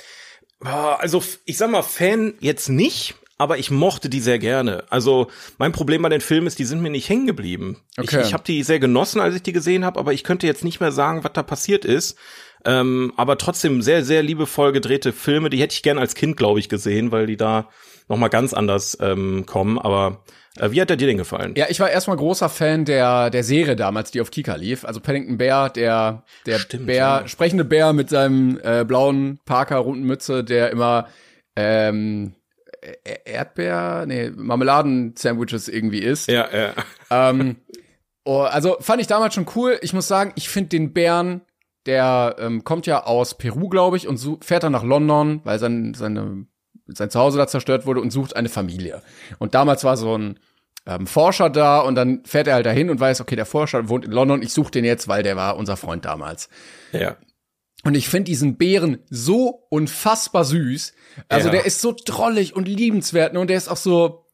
Also, ich sag mal, Fan jetzt nicht, aber ich mochte die sehr gerne. Also, mein Problem bei den Filmen ist, die sind mir nicht hängen geblieben. Okay. Ich, ich habe die sehr genossen, als ich die gesehen habe, aber ich könnte jetzt nicht mehr sagen, was da passiert ist. Ähm, aber trotzdem sehr, sehr liebevoll gedrehte Filme, die hätte ich gern als Kind, glaube ich, gesehen, weil die da noch mal ganz anders ähm, kommen. Aber äh, wie hat der dir denn gefallen? Ja, ich war erstmal großer Fan der der Serie damals, die auf Kika lief. Also Paddington Bear, der der Stimmt, Bär, ja. sprechende Bär mit seinem äh, blauen Parker, runden Mütze, der immer ähm, Erdbeer, nee, Marmeladen-Sandwiches irgendwie isst. Ja, ja. Ähm, oh, also fand ich damals schon cool. Ich muss sagen, ich finde den Bären, der ähm, kommt ja aus Peru, glaube ich, und so, fährt dann nach London, weil sein, seine, sein Zuhause da zerstört wurde und sucht eine Familie. Und damals war so ein ähm, Forscher da und dann fährt er halt dahin und weiß, okay, der Forscher wohnt in London, ich suche den jetzt, weil der war unser Freund damals. Ja. Und ich finde diesen Bären so unfassbar süß. Also ja. der ist so drollig und liebenswert, ne? Und der ist auch so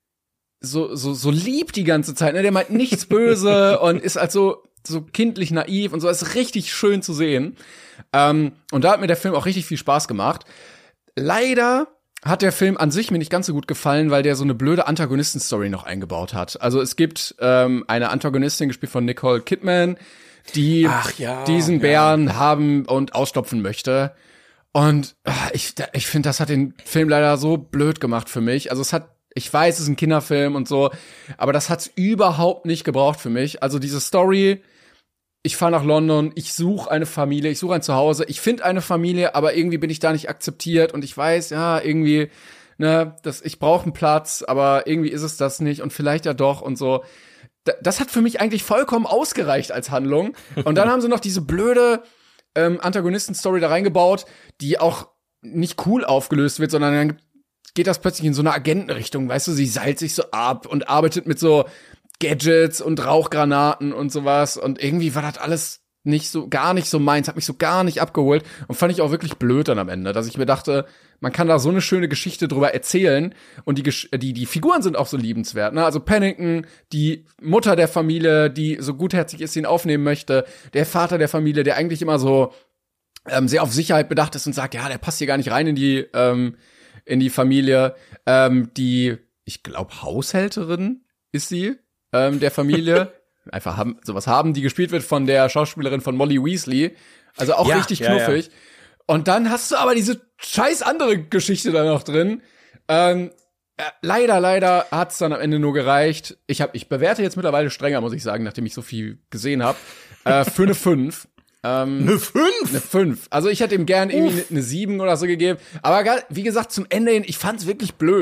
so so so lieb die ganze Zeit, ne? Der meint nichts böse und ist halt so so kindlich naiv und so. Das ist richtig schön zu sehen. Ähm, und da hat mir der Film auch richtig viel Spaß gemacht. Leider hat der Film an sich mir nicht ganz so gut gefallen, weil der so eine blöde Antagonisten-Story noch eingebaut hat. Also es gibt ähm, eine Antagonistin, gespielt von Nicole Kidman, die Ach, ja, diesen Bären ja. haben und ausstopfen möchte. Und ach, ich, ich finde, das hat den Film leider so blöd gemacht für mich. Also es hat, ich weiß, es ist ein Kinderfilm und so, aber das hat's überhaupt nicht gebraucht für mich. Also diese Story, ich fahre nach London, ich suche eine Familie, ich suche ein Zuhause, ich finde eine Familie, aber irgendwie bin ich da nicht akzeptiert und ich weiß, ja, irgendwie, ne, das, ich brauche einen Platz, aber irgendwie ist es das nicht und vielleicht ja doch und so. Das hat für mich eigentlich vollkommen ausgereicht als Handlung. Und dann haben sie noch diese blöde ähm, Antagonisten-Story da reingebaut, die auch nicht cool aufgelöst wird, sondern dann geht das plötzlich in so eine Agentenrichtung, weißt du, sie seilt sich so ab und arbeitet mit so Gadgets und Rauchgranaten und sowas. Und irgendwie war das alles nicht so, gar nicht so meins, hat mich so gar nicht abgeholt und fand ich auch wirklich blöd dann am Ende, dass ich mir dachte, man kann da so eine schöne Geschichte drüber erzählen und die Gesch- die die Figuren sind auch so liebenswert, ne? Also Paddington, die Mutter der Familie, die so gutherzig ist, ihn aufnehmen möchte, der Vater der Familie, der eigentlich immer so ähm, sehr auf Sicherheit bedacht ist und sagt, ja, der passt hier gar nicht rein in die ähm, in die Familie, ähm, die, ich glaube, Haushälterin ist sie ähm, der Familie. Einfach haben, sowas haben, die gespielt wird von der Schauspielerin von Molly Weasley. Also auch ja, richtig ja, knuffig. Ja. Und dann hast du aber diese scheiß andere Geschichte da noch drin. Ähm, äh, leider, leider hat's dann am Ende nur gereicht. Ich hab, ich bewerte jetzt mittlerweile strenger, muss ich sagen, nachdem ich so viel gesehen habe. Äh, für eine fünf. Ähm, eine fünf? Eine fünf. Also ich hätte ihm gern irgendwie eine sieben oder so gegeben. Aber wie gesagt, zum Ende hin, ich fand's wirklich blöd.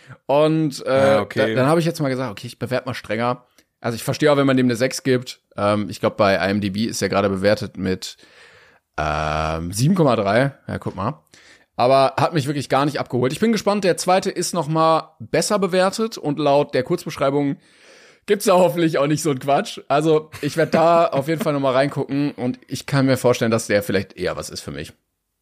Und äh, ah, okay. da, dann habe ich jetzt mal gesagt, okay, ich bewerte mal strenger. Also ich verstehe auch, wenn man dem eine sechs gibt. Ähm, ich glaube, bei I M D B ist er gerade bewertet mit ähm, sieben Komma drei. Ja, guck mal. Aber hat mich wirklich gar nicht abgeholt. Ich bin gespannt, der zweite ist noch mal besser bewertet und laut der Kurzbeschreibung gibt's da hoffentlich auch nicht so einen Quatsch. Also ich werde da auf jeden Fall noch mal reingucken und ich kann mir vorstellen, dass der vielleicht eher was ist für mich.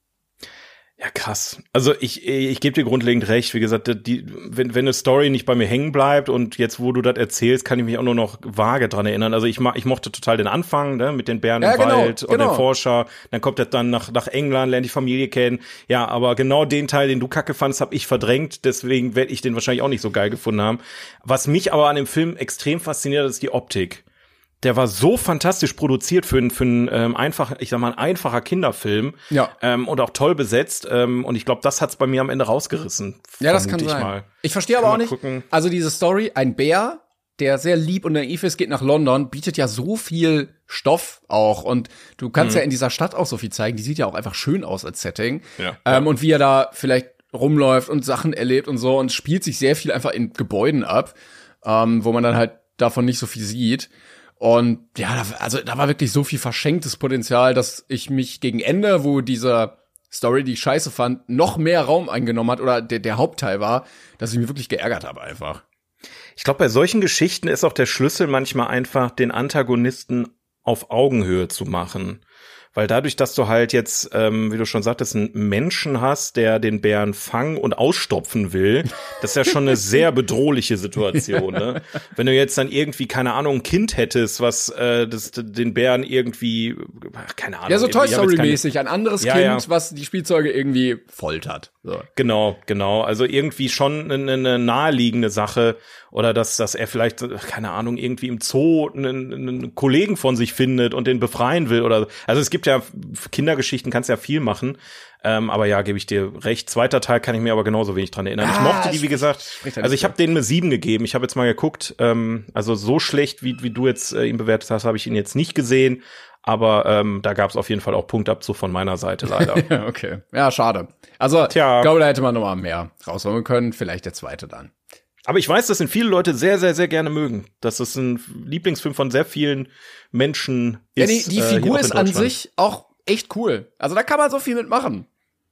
Ja, krass. Also ich ich gebe dir grundlegend recht. Wie gesagt, die, wenn wenn eine Story nicht bei mir hängen bleibt und jetzt, wo du das erzählst, kann ich mich auch nur noch vage dran erinnern. Also ich ma, ich mochte total den Anfang, ne, mit den Bären ja, im genau, Wald und genau. den Forscher. Dann kommt er dann nach nach England, lernt die Familie kennen. Ja, aber genau den Teil, den du kacke fandst, habe ich verdrängt. Deswegen werde ich den wahrscheinlich auch nicht so geil gefunden haben. Was mich aber an dem Film extrem fasziniert, ist die Optik. Der war so fantastisch produziert für einen für einen ähm, einfach, ich sag mal, ein einfacher Kinderfilm. Ja. Ähm, und auch toll besetzt. Ähm, und ich glaube, das hat's bei mir am Ende rausgerissen. Ja, das kann ich sein. Mal. Ich verstehe aber auch nicht. Gucken. Also diese Story, ein Bär, der sehr lieb und naiv ist, geht nach London, bietet ja so viel Stoff auch. Und du kannst mhm. ja in dieser Stadt auch so viel zeigen. Die sieht ja auch einfach schön aus als Setting. Ja. Ähm, und wie er da vielleicht rumläuft und Sachen erlebt und so. Und spielt sich sehr viel einfach in Gebäuden ab, ähm, wo man dann halt davon nicht so viel sieht. Und ja, da, also da war wirklich so viel verschenktes Potenzial, dass ich mich gegen Ende, wo diese Story, die ich scheiße fand, noch mehr Raum eingenommen hat oder der, der Hauptteil war, dass ich mich wirklich geärgert habe einfach. Ich glaube, bei solchen Geschichten ist auch der Schlüssel manchmal einfach, den Antagonisten auf Augenhöhe zu machen. Weil dadurch, dass du halt jetzt, ähm, wie du schon sagtest, einen Menschen hast, der den Bären fangen und ausstopfen will, das ist ja schon eine sehr bedrohliche Situation, ne? Wenn du jetzt dann irgendwie, keine Ahnung, ein Kind hättest, was äh, das, den Bären irgendwie, ach, keine Ahnung. Ja, so Toy Story-mäßig, ein anderes ja, Kind, ja. was die Spielzeuge irgendwie foltert. So. Genau, genau. Also irgendwie schon eine, eine naheliegende Sache. Oder dass, dass er vielleicht, keine Ahnung, irgendwie im Zoo einen, einen Kollegen von sich findet und den befreien will. Oder also es gibt ja Kindergeschichten, kannst ja viel machen. Ähm, aber ja, gebe ich dir recht. Zweiter Teil kann ich mir aber genauso wenig dran erinnern. Ah, ich mochte die, wie gesagt, also ich habe denen eine sieben gegeben. Ich habe jetzt mal geguckt. Ähm, also so schlecht, wie, wie du jetzt äh, ihn bewertet hast, habe ich ihn jetzt nicht gesehen. Aber ähm, da gab es auf jeden Fall auch Punktabzug von meiner Seite leider. Okay, ja, schade. Also Tja. ich glaube, da hätte man noch mal mehr rausholen können. Vielleicht der zweite dann. Aber ich weiß, dass ihn viele Leute sehr, sehr, sehr gerne mögen. Dass es ein Lieblingsfilm von sehr vielen Menschen ist. Ja, die, die äh, Figur ist an sich auch echt cool. Also da kann man so viel mitmachen.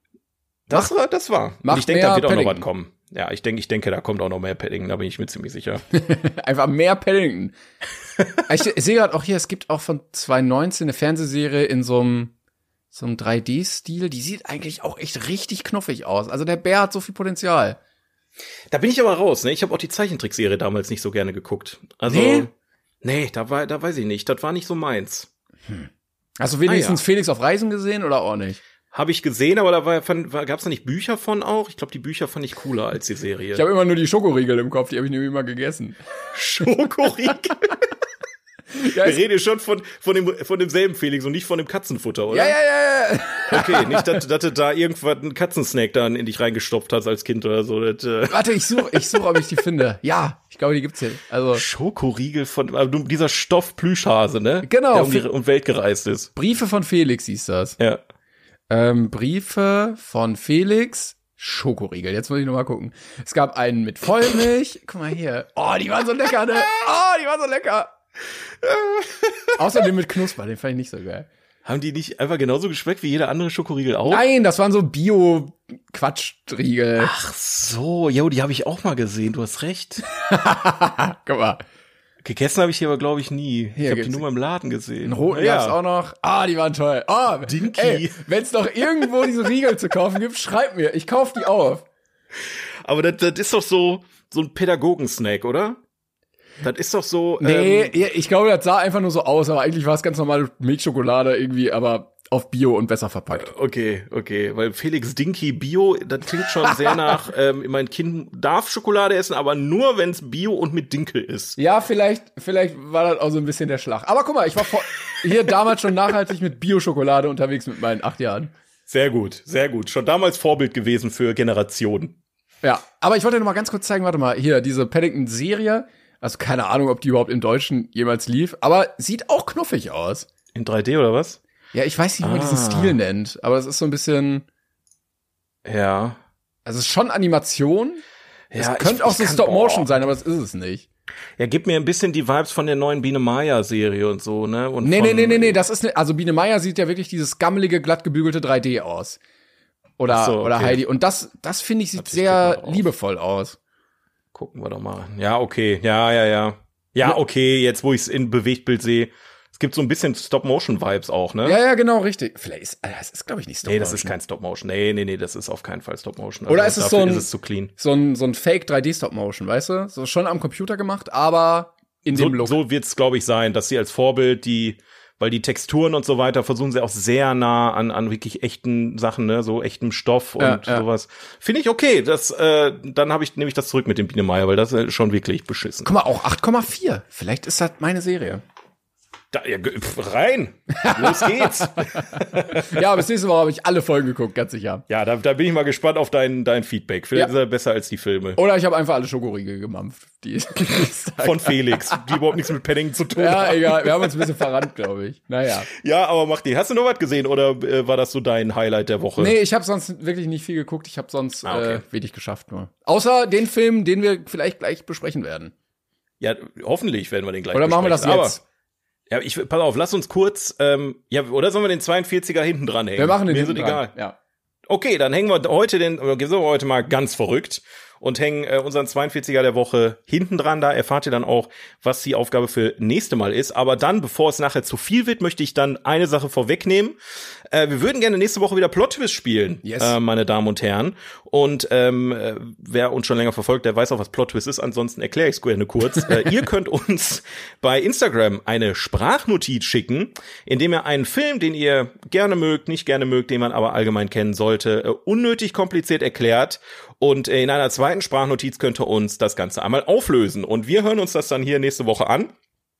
Das war, das war. Macht Und ich denke, da wird auch Paddington. noch was kommen. Ja, ich denke, ich denke, da kommt auch noch mehr Paddington, da bin ich mir ziemlich sicher. Einfach mehr Paddington. ich, ich sehe gerade auch hier, es gibt auch von zwanzig neunzehn eine Fernsehserie in so einem so einem drei D-Stil. Die sieht eigentlich auch echt richtig knuffig aus. Also der Bär hat so viel Potenzial. Da bin ich aber raus, ne? Ich habe auch die Zeichentrickserie damals nicht so gerne geguckt. Also, Nee? nee, da war, da weiß ich nicht. Das war nicht so meins. Hm. Hast du wenigstens Ah, ja. Felix auf Reisen gesehen oder auch nicht? Habe ich gesehen, aber da war, fand, war, gab's da nicht Bücher von auch? Ich glaube, die Bücher fand ich cooler als die Serie. Ich habe immer nur die Schokoriegel im Kopf, die habe ich nämlich immer gegessen. Schokoriegel. Ja, Wir reden schon von, von, dem, von demselben Felix und nicht von dem Katzenfutter, oder? ja, ja, ja, ja. Okay, nicht, dass, dass du da irgendwas, einen Katzensnack dann in dich reingestopft hast als Kind oder so. Das, äh Warte, ich suche, ich suche, ob ich die finde. Ja, ich glaube, die gibt's hier. Also Schokoriegel von, also dieser Stoff-Plüschhase, ne? Genau. Der um die um Welt gereist ist. Briefe von Felix hieß das. Ja. Ähm, Briefe von Felix, Schokoriegel. Jetzt muss ich noch mal gucken. Es gab einen mit Vollmilch. Guck mal hier. Oh, die waren so lecker, ne? Oh, die waren so lecker. Außerdem mit Knusper, den fand ich nicht so geil. Haben die nicht einfach genauso geschmeckt wie jeder andere Schokoriegel auch? Nein, das waren so Bio-Quatschriegel. Ach so, jo, die habe ich auch mal gesehen, du hast recht. Guck mal. Gegessen habe ich die aber, glaube ich, nie. Hier ich habe die gibt's- nur mal im Laden gesehen. Einen roten ja. gab's auch noch. Ah, die waren toll. Ah, Dinky. Ey, wenn's noch irgendwo diese Riegel zu kaufen gibt, schreib mir. Ich kauf die auf. Aber das, das ist doch so, so ein Pädagogensnack, oder? Das ist doch so. Nee, ähm, ich glaube, das sah einfach nur so aus, aber eigentlich war es ganz normale Milchschokolade irgendwie, aber auf Bio und besser verpackt. Okay, okay, weil Felix Dinky Bio, das klingt schon sehr nach, ähm, mein Kind darf Schokolade essen, aber nur, wenn's Bio und mit Dinkel ist. Ja, vielleicht, vielleicht war das auch so ein bisschen der Schlag. Aber guck mal, ich war vor, hier damals schon nachhaltig mit Bio-Schokolade unterwegs mit meinen acht Jahren. Sehr gut, sehr gut. Schon damals Vorbild gewesen für Generationen. Ja, aber ich wollte noch mal ganz kurz zeigen, warte mal, hier, diese Paddington-Serie, also keine Ahnung, ob die überhaupt im Deutschen jemals lief, aber sieht auch knuffig aus. In drei D oder was? Ja, ich weiß nicht, wie man Ah. diesen Stil nennt, aber es ist so ein bisschen, Ja. also es ist schon Animation. Es Ja, könnte ich- auch ich so kann- Stop-Motion boah. sein, aber das ist es nicht. Ja, gibt mir ein bisschen die Vibes von der neuen Biene Maya-Serie und so, ne? Und Nee, von, nee, nee, nee, nee, das ist ne, also Biene Meier sieht ja wirklich dieses gammelige, glatt gebügelte drei D aus. Oder, Ach so, okay. oder Heidi. Und das, das finde ich, sieht Warte, ich sehr guck mal drauf. liebevoll aus. Gucken wir doch mal. Ja, okay. Ja, ja, ja. Ja, okay, jetzt wo ich es in Bewegtbild sehe. Es gibt so ein bisschen Stop-Motion-Vibes auch, ne? Ja, ja, genau, richtig. Vielleicht ist, äh, das ist, glaube ich, nicht Nee, Stop-Motion. das ist kein Stop-Motion. Nee, nee, nee, das ist auf keinen Fall Stop-Motion. Oder ist es dafür so ein- ist es zu clean. So ein, so ein Fake drei D Stop-Motion, weißt du? So schon am Computer gemacht, aber in So, dem Look. so wird's, glaube ich, sein, dass sie als Vorbild die, weil die Texturen und so weiter versuchen sie auch sehr nah an, an wirklich echten Sachen, ne, so echtem Stoff und Ja, ja. sowas. Finde ich okay. Das, äh, dann habe ich, nehme ich das zurück mit dem Biene Meier, weil das ist schon wirklich beschissen. Guck mal, auch acht Komma vier. Vielleicht ist das meine Serie. Da, ja, ge- pf, rein! Los geht's! Ja, bis nächste Woche habe ich alle Folgen geguckt, ganz sicher. Ja, da, da bin ich mal gespannt auf dein, dein Feedback. Vielleicht Ja. ist er besser als die Filme. Oder ich habe einfach alle Schokoriegel gemampft. Die, die Von Felix, die überhaupt nichts mit Paddington zu tun Ja, haben. egal. Wir haben uns ein bisschen verrannt, glaube ich. Naja. Ja, aber mach die. Hast du noch was gesehen oder äh, war das so dein Highlight der Woche? Nee, ich habe sonst wirklich nicht viel geguckt. Ich habe sonst Ah, okay. äh, wenig geschafft nur. Außer den Film, den wir vielleicht gleich besprechen werden. Ja, hoffentlich werden wir den gleich Oder machen wir das besprechen. jetzt? Aber, ja, ich, pass auf, lass uns kurz, ähm, ja, oder sollen wir den zweiundvierziger hinten dran hängen? Wir machen den Mir hinten ist dran. egal. Ja. Okay, dann hängen wir heute den, oder sind wir heute mal ganz verrückt und hängen äh, unseren zweiundvierziger der Woche hinten dran. Da erfahrt ihr dann auch, was die Aufgabe für nächste Mal ist. Aber dann, bevor es nachher zu viel wird, möchte ich dann eine Sache vorwegnehmen. Äh, wir würden gerne nächste Woche wieder Plot-Twist spielen, Yes. äh, meine Damen und Herren. Und ähm, äh, wer uns schon länger verfolgt, der weiß auch, was Plot-Twist ist. Ansonsten erkläre ich es gerne kurz. äh, ihr könnt uns bei Instagram eine Sprachnotiz schicken, indem ihr einen Film, den ihr gerne mögt, nicht gerne mögt, den man aber allgemein kennen sollte, äh, unnötig kompliziert erklärt. Und äh, in einer zweiten Sprachnotiz könnt ihr uns das Ganze einmal auflösen. Und wir hören uns das dann hier nächste Woche an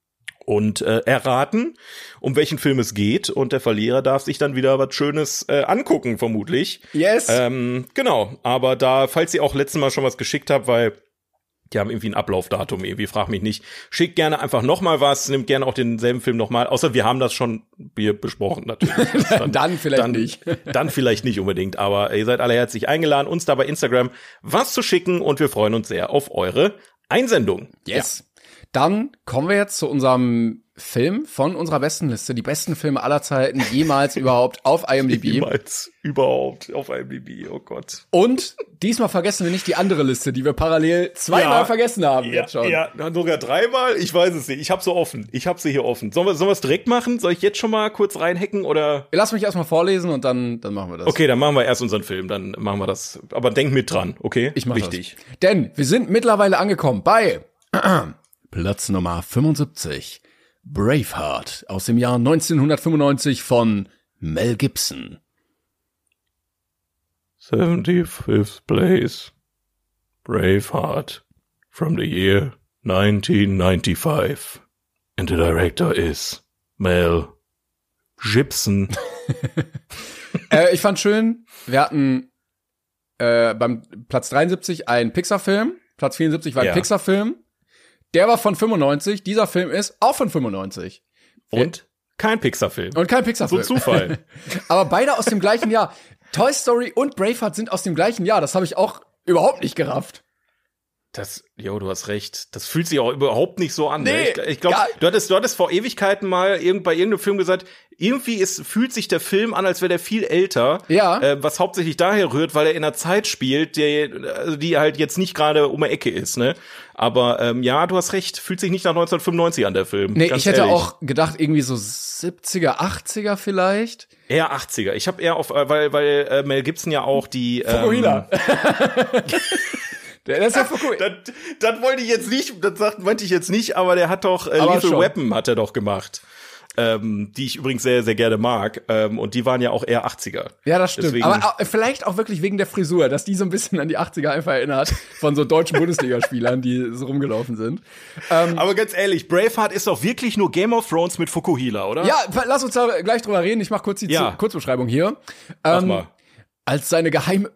und äh, erraten, um welchen Film es geht. Und der Verlierer darf sich dann wieder was Schönes äh, angucken, vermutlich. Yes. Ähm, genau, aber da, falls ihr auch letztes Mal schon was geschickt habt, weil die haben irgendwie ein Ablaufdatum, irgendwie, frag mich nicht. Schickt gerne einfach noch mal was, nehmt gerne auch denselben Film noch mal, außer wir haben das schon wir besprochen natürlich. Dann, Dann vielleicht dann, nicht. Dann vielleicht nicht unbedingt, aber ihr seid alle herzlich eingeladen, uns da bei Instagram was zu schicken und wir freuen uns sehr auf eure Einsendung. Yes. Dann kommen wir jetzt zu unserem Film von unserer besten Liste. Die besten Filme aller Zeiten jemals überhaupt auf I M D B. Niemals überhaupt auf I M D B, oh Gott. Und diesmal vergessen wir nicht die andere Liste, die wir parallel zweimal Ja. vergessen haben Ja, jetzt schon. ja, dann sogar dreimal? Ich weiß es nicht. Ich habe so offen. Ich habe sie hier offen. Sollen wir, sollen wir es direkt machen? Soll ich jetzt schon mal kurz reinhacken oder? Lass mich erstmal vorlesen und dann, dann machen wir das. Okay, dann machen wir erst unseren Film. Dann machen wir das. Aber denk mit dran, okay? Ich mach Wichtig. das. Denn wir sind mittlerweile angekommen bei Platz Nummer fünfundsiebzig. Braveheart aus dem Jahr neunzehnhundertfünfundneunzig von Mel Gibson. seventy-fifth place. Braveheart from the year nineteen ninety-five. And the director is Mel Gibson. äh, ich fand schön, wir hatten äh, beim Platz dreiundsiebzig einen Pixar-Film, Platz vierundsiebzig war ein Ja. Pixar-Film. Der war von fünfundneunzig, dieser Film ist auch von fünfundneunzig. Und kein Pixar-Film. Und kein So Pixar-Film. ein Zufall. Aber beide aus dem gleichen Jahr. Toy Story und Braveheart sind aus dem gleichen Jahr. Das habe ich auch überhaupt nicht gerafft. Das, jo, du hast recht. Das fühlt sich auch überhaupt nicht so an. Nee, ne? Ich, ich glaube, gar- du hattest, du hattest vor Ewigkeiten mal irgend, bei irgendeinem Film gesagt, irgendwie ist, fühlt sich der Film an, als wäre der viel älter. Ja. Äh, was hauptsächlich daher rührt, weil er in einer Zeit spielt, die, also die halt jetzt nicht gerade um die Ecke ist, ne? Aber ähm, ja, du hast recht. Fühlt sich nicht nach neunzehnhundertfünfundneunzig an, der Film. Nee, Ganz ich hätte ehrlich. auch gedacht, irgendwie so siebziger, achtziger vielleicht. Eher achtziger. Ich habe eher auf, äh, weil, weil äh, Mel Gibson ja auch die Fukuhila. Ähm, Der, der ist ja Fukuhila. das, das wollte ich jetzt nicht, das sagt, meinte ich jetzt nicht, aber der hat doch äh, Aber Lethal schon. Weapon hat er doch gemacht. Ähm, die ich übrigens sehr, sehr gerne mag. Ähm, und die waren ja auch eher achtziger. Ja, das stimmt. Deswegen- Aber auch, vielleicht auch wirklich wegen der Frisur, dass die so ein bisschen an die achtziger einfach erinnert von so deutschen Bundesligaspielern, die so rumgelaufen sind. Ähm, Aber ganz ehrlich, Braveheart ist doch wirklich nur Game of Thrones mit Fukuhila, oder? ja, lass uns da gleich drüber reden. Ich mach kurz die Ja. Zu- Kurzbeschreibung hier. Mach Ähm, mal. Als seine geheime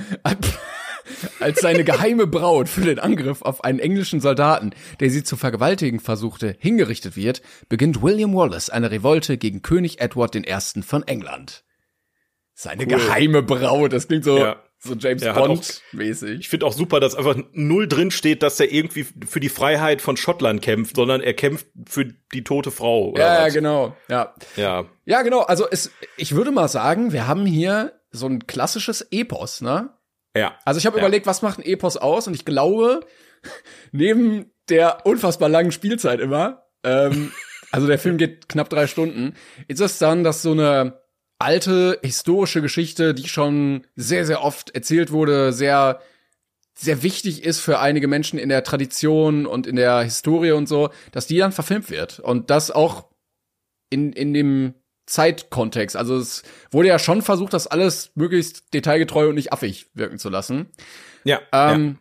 als seine geheime Braut für den Angriff auf einen englischen Soldaten, der sie zu vergewaltigen versuchte, hingerichtet wird, beginnt William Wallace eine Revolte gegen König Edward der Erste von England. Seine Cool. geheime Braut, das klingt so Ja. So James Ja, hat auch- Bond-mäßig. Ich finde auch super, dass einfach null drin steht, dass er irgendwie für die Freiheit von Schottland kämpft, sondern er kämpft für die tote Frau. Oder Ja, ja, was? genau. Ja. Ja. Ja, genau. Also es, ich würde mal sagen, wir haben hier so ein klassisches Epos, ne? Ja. Also ich habe Ja. überlegt, was macht ein Epos aus? Und ich glaube, neben der unfassbar langen Spielzeit immer, ähm, also der Film geht knapp drei Stunden, ist es dann, dass so eine alte historische Geschichte, die schon sehr, sehr oft erzählt wurde, sehr, sehr wichtig ist für einige Menschen in der Tradition und in der Historie und so, dass die dann verfilmt wird. Und das auch in, in dem Zeitkontext. Also es wurde ja schon versucht, das alles möglichst detailgetreu und nicht affig wirken zu lassen. Ja. Ähm,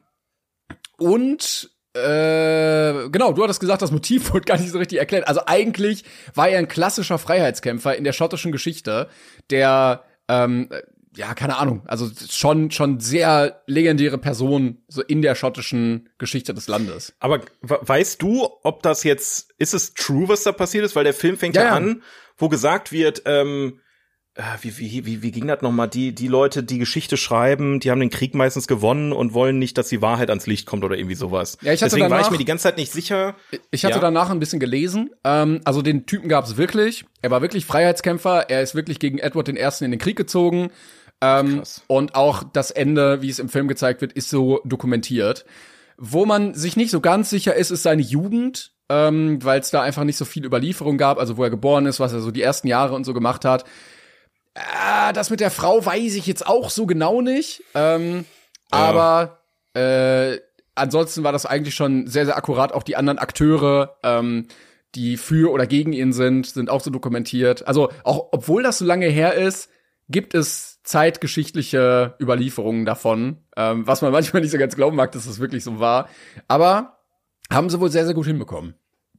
Und äh, genau, du hattest gesagt, das Motiv wurde gar nicht so richtig erklärt. Also eigentlich war er ein klassischer Freiheitskämpfer in der schottischen Geschichte, der ähm, ja, keine Ahnung, also schon schon sehr legendäre Person so in der schottischen Geschichte des Landes. Aber we- weißt du, ob das jetzt, ist es true, was da passiert ist? Weil der Film fängt ja, Ja, ja. an, wo gesagt wird, ähm, äh, wie, wie, wie, wie ging das nochmal? Die, die Leute, die Geschichte schreiben, die haben den Krieg meistens gewonnen und wollen nicht, dass die Wahrheit ans Licht kommt oder irgendwie sowas. Ja, ich hatte Deswegen war ich danach- mir die ganze Zeit nicht sicher. Ich hatte Ja. danach ein bisschen gelesen. Ähm, also den Typen gab es wirklich. Er war wirklich Freiheitskämpfer. Er ist wirklich gegen Edward den Ersten in den Krieg gezogen. Ähm, Krass. und auch das Ende, wie es im Film gezeigt wird, ist so dokumentiert. Wo man sich nicht so ganz sicher ist, ist seine Jugend, ähm, weil es da einfach nicht so viel Überlieferung gab, also wo er geboren ist, was er so die ersten Jahre und so gemacht hat. Ah, das mit der Frau weiß ich jetzt auch so genau nicht. Ähm, Ja. Aber äh, ansonsten war das eigentlich schon sehr, sehr akkurat. Auch die anderen Akteure, ähm, die für oder gegen ihn sind, sind auch so dokumentiert. Also auch, obwohl das so lange her ist, gibt es zeitgeschichtliche Überlieferungen davon, ähm, was man manchmal nicht so ganz glauben mag, dass das wirklich so war. Aber haben sie wohl sehr, sehr gut hinbekommen.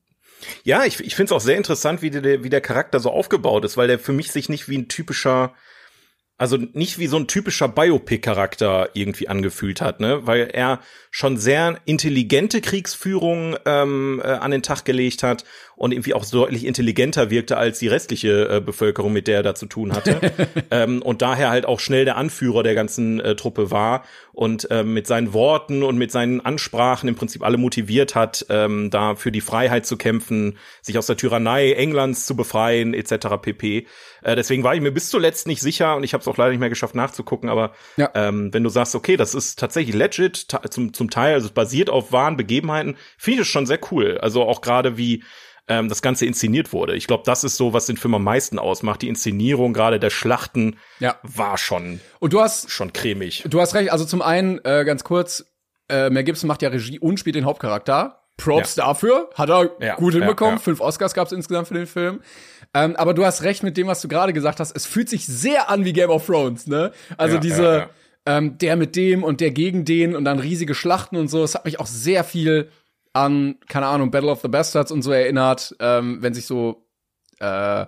Ja, ich, ich finde es auch sehr interessant, wie der, wie der Charakter so aufgebaut ist, weil der für mich sich nicht wie ein typischer, also nicht wie so ein typischer Biopic-Charakter irgendwie angefühlt hat, ne, weil er schon sehr intelligente Kriegsführung ähm, äh, an den Tag gelegt hat und irgendwie auch so deutlich intelligenter wirkte als die restliche äh, Bevölkerung, mit der er da zu tun hatte. ähm, und daher halt auch schnell der Anführer der ganzen äh, Truppe war und ähm, mit seinen Worten und mit seinen Ansprachen im Prinzip alle motiviert hat, ähm, da für die Freiheit zu kämpfen, sich aus der Tyrannei Englands zu befreien, et cetera pp. Äh, deswegen war ich mir bis zuletzt nicht sicher und ich habe es auch leider nicht mehr geschafft nachzugucken, aber Ja. ähm, wenn du sagst, okay, das ist tatsächlich legit, ta- zum, zum Teil, also es basiert auf wahren Begebenheiten, finde ich das schon sehr cool. Also auch gerade wie ähm, das Ganze inszeniert wurde. Ich glaube, das ist so, was den Film am meisten ausmacht. Die Inszenierung gerade der Schlachten Ja. war schon, Und du hast schon cremig. Du hast recht, also zum einen, äh, ganz kurz, äh, Mel Gibson macht ja Regie und spielt den Hauptcharakter. Props Ja. dafür, hat er Ja, gut ja, hinbekommen. ja. Fünf Oscars gab es insgesamt für den Film. Ähm, aber du hast recht mit dem, was du gerade gesagt hast. Es fühlt sich sehr an wie Game of Thrones, ne? Also Ja, diese, ja, ja. Ähm, der mit dem und der gegen den und dann riesige Schlachten und so. Es hat mich auch sehr viel an, keine Ahnung, Battle of the Bastards und so erinnert, ähm, wenn sich so äh,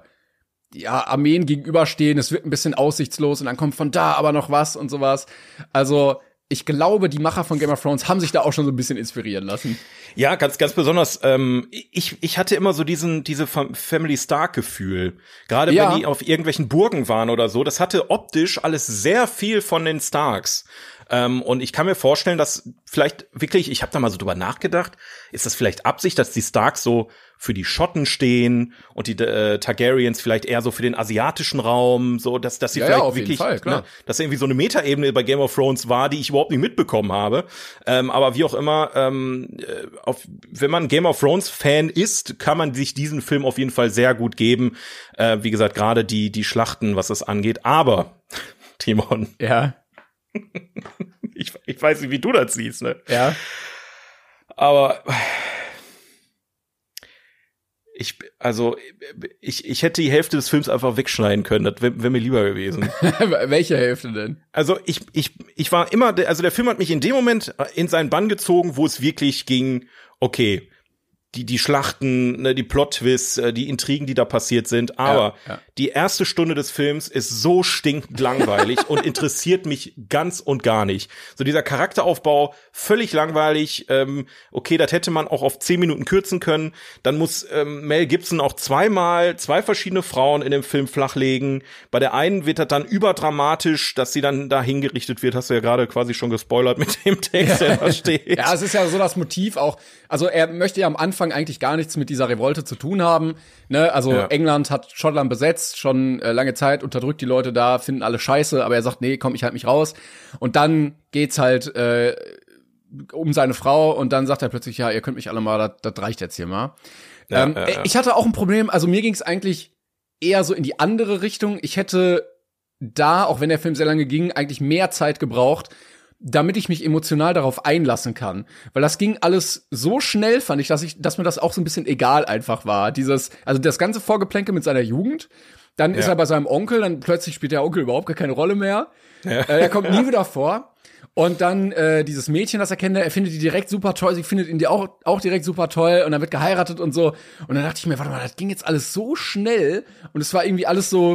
ja, Armeen gegenüberstehen, es wird ein bisschen aussichtslos und dann kommt von da aber noch was und sowas. Also, ich glaube, die Macher von Game of Thrones haben sich da auch schon so ein bisschen inspirieren lassen. Ja, ganz, ganz besonders. Ähm, ich, ich hatte immer so diesen, diese Fam- Family Stark-Gefühl. Gerade Ja. wenn die auf irgendwelchen Burgen waren oder so. Das hatte optisch alles sehr viel von den Starks. Ähm, und ich kann mir vorstellen, dass vielleicht wirklich, ich habe da mal so drüber nachgedacht, ist das vielleicht Absicht, dass die Starks so für die Schotten stehen und die äh, Targaryens vielleicht eher so für den asiatischen Raum, so dass dass sie Ja, ja, vielleicht auf jeden wirklich, Fall, klar. ne, dass irgendwie so eine Metaebene bei Game of Thrones war, die ich überhaupt nicht mitbekommen habe. Ähm, aber wie auch immer, ähm, äh, auf, wenn man Game of Thrones Fan ist, kann man sich diesen Film auf jeden Fall sehr gut geben. Äh, wie gesagt, gerade die die Schlachten, was das angeht. Aber Timon, Ja, ich, ich weiß nicht, wie du das siehst, ne? ja. Aber ich, also ich, ich hätte die Hälfte des Films einfach wegschneiden können. Das wäre wär mir lieber gewesen. Welche Hälfte denn? Also ich, ich, ich war immer, also der Film hat mich in dem Moment in seinen Bann gezogen, wo es wirklich ging, okay, die die Schlachten, ne, die Plot-Twists, äh, die Intrigen, die da passiert sind. Aber ja, ja. die erste Stunde des Films ist so stinkend langweilig und interessiert mich ganz und gar nicht. So dieser Charakteraufbau, völlig langweilig. Ähm, okay, das hätte man auch auf zehn Minuten kürzen können. Dann muss ähm, Mel Gibson auch zweimal zwei verschiedene Frauen in dem Film flachlegen. Bei der einen wird das dann überdramatisch, dass sie dann da hingerichtet wird. Hast du ja gerade quasi schon gespoilert mit dem Text, der da steht. Ja, es ist ja so das Motiv auch. Also er möchte ja am Anfang eigentlich gar nichts mit dieser Revolte zu tun haben. Ne? Also ja. England hat Schottland besetzt, schon äh, lange Zeit, unterdrückt die Leute da, finden alle scheiße, aber er sagt, nee, komm, ich halt mich raus. Und dann geht's halt äh, um seine Frau und dann sagt er plötzlich, ja, ihr könnt mich alle mal, das, das reicht jetzt hier mal. Ja, ähm, ja, ja. Ich hatte auch ein Problem, also mir ging's eigentlich eher so in die andere Richtung. Ich hätte da, auch wenn der Film sehr lange ging, eigentlich mehr Zeit gebraucht, damit ich mich emotional darauf einlassen kann. Weil das ging alles so schnell, fand ich, dass ich, dass mir das auch so ein bisschen egal einfach war. Dieses, also das ganze Vorgeplänke mit seiner Jugend, dann ja. ist er bei seinem Onkel, dann plötzlich spielt der Onkel überhaupt gar keine Rolle mehr. Ja. Äh, er kommt nie wieder vor. Und dann äh, dieses Mädchen, das er kennt, er findet die direkt super toll, sie findet ihn die auch, auch direkt super toll und dann wird geheiratet und so. Und dann dachte ich mir, warte mal, das ging jetzt alles so schnell und es war irgendwie alles so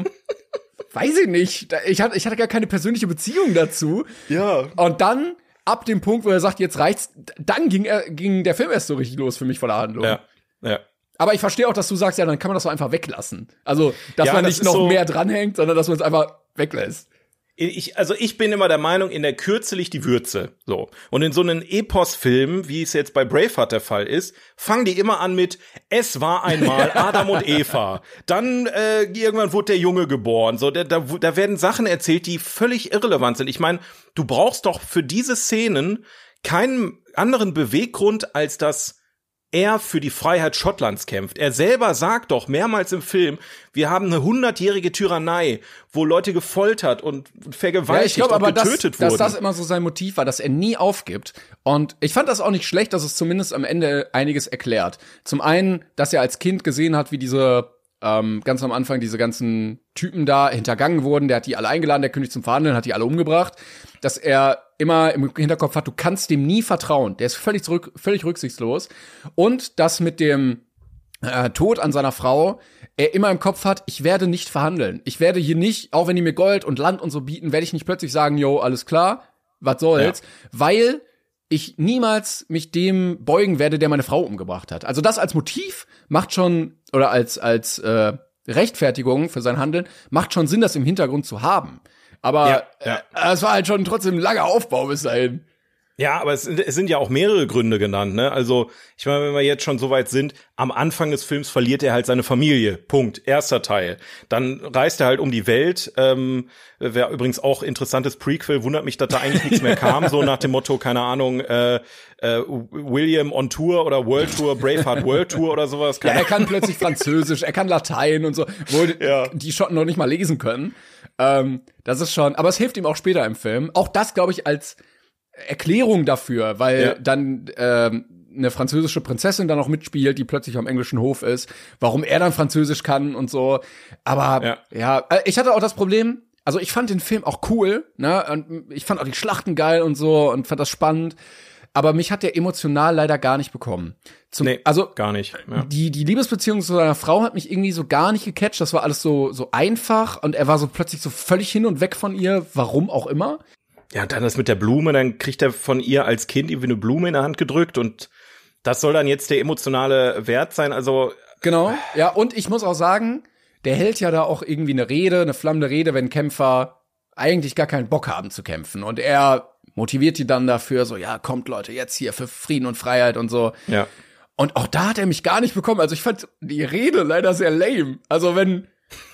weiß ich nicht. Ich hatte, ich hatte gar keine persönliche Beziehung dazu. Ja. Und dann, ab dem Punkt, wo er sagt, jetzt reicht's, dann ging er, ging der Film erst so richtig los für mich von der Handlung. Ja, ja. Aber ich verstehe auch, dass du sagst, ja, dann kann man das doch einfach weglassen. Also, dass ja, man das nicht noch so mehr dranhängt, sondern dass man es einfach weglässt. Ich, also ich bin immer der Meinung, in der Kürze liegt die Würze. So. Und in so einem Epos-Film, wie es jetzt bei Braveheart der Fall ist, fangen die immer an mit es war einmal Adam und Eva. Dann äh, irgendwann wurde der Junge geboren. So, da, da, da werden Sachen erzählt, die völlig irrelevant sind. Ich meine, du brauchst doch für diese Szenen keinen anderen Beweggrund, als dass er für die Freiheit Schottlands kämpft. Er selber sagt doch mehrmals im Film, wir haben eine hundertjährige Tyrannei, wo Leute gefoltert und vergewaltigt ja, ich glaub, und aber getötet das, wurden. Dass das immer so sein Motiv war, dass er nie aufgibt. Und ich fand das auch nicht schlecht, dass es zumindest am Ende einiges erklärt. Zum einen, dass er als Kind gesehen hat, wie diese ähm, ganz am Anfang diese ganzen Typen da hintergangen wurden. Der hat die alle eingeladen, der König zum Verhandeln, hat die alle umgebracht. Dass er immer im Hinterkopf hat, du kannst dem nie vertrauen. Der ist völlig zurück, völlig rücksichtslos. Und dass mit dem äh, Tod an seiner Frau er immer im Kopf hat, ich werde nicht verhandeln. Ich werde hier nicht, auch wenn die mir Gold und Land und so bieten, werde ich nicht plötzlich sagen, yo, alles klar, was soll's. Ja. Weil ich niemals mich dem beugen werde, der meine Frau umgebracht hat. Also das als Motiv macht schon, oder als als äh, Rechtfertigung für sein Handeln, macht schon Sinn, das im Hintergrund zu haben. Aber ja, ja. Äh, es war halt schon trotzdem ein langer Aufbau bis dahin. Ja, aber es sind, es sind ja auch mehrere Gründe genannt, ne? Also, ich meine, wenn wir jetzt schon so weit sind, am Anfang des Films verliert er halt seine Familie. Punkt. Erster Teil. Dann reist er halt um die Welt. Ähm, wäre übrigens auch interessantes Prequel. Wundert mich, dass da eigentlich nichts mehr kam. So nach dem Motto, keine Ahnung, äh, äh, William on Tour oder World Tour, Braveheart World Tour oder sowas. Ja, er kann plötzlich Französisch, er kann Latein und so, wo ja. die Schotten noch nicht mal lesen können. Ähm, das ist schon, aber es hilft ihm auch später im Film. Auch das, glaube ich, als Erklärung dafür, weil ja. dann ähm, eine französische Prinzessin da noch mitspielt, die plötzlich am englischen Hof ist, warum er dann Französisch kann und so. Aber ja, ja ich hatte auch das Problem, also ich fand den Film auch cool, ne? Und ich fand auch die Schlachten geil und so und fand das spannend. Aber mich hat der emotional leider gar nicht bekommen. Zum, nee, also gar nicht. Ja. Die die Liebesbeziehung zu seiner Frau hat mich irgendwie so gar nicht gecatcht. Das war alles so so einfach und er war so plötzlich so völlig hin und weg von ihr, warum auch immer. Ja, und dann das mit der Blume, dann kriegt er von ihr als Kind irgendwie eine Blume in der Hand gedrückt und das soll dann jetzt der emotionale Wert sein, also genau, ja, und ich muss auch sagen, der hält ja da auch irgendwie eine Rede, eine flammende Rede, wenn Kämpfer eigentlich gar keinen Bock haben zu kämpfen und er motiviert die dann dafür, so, ja, kommt Leute, jetzt hier für Frieden und Freiheit und so. Ja. Und auch da hat er mich gar nicht bekommen, also ich fand die Rede leider sehr lame, also wenn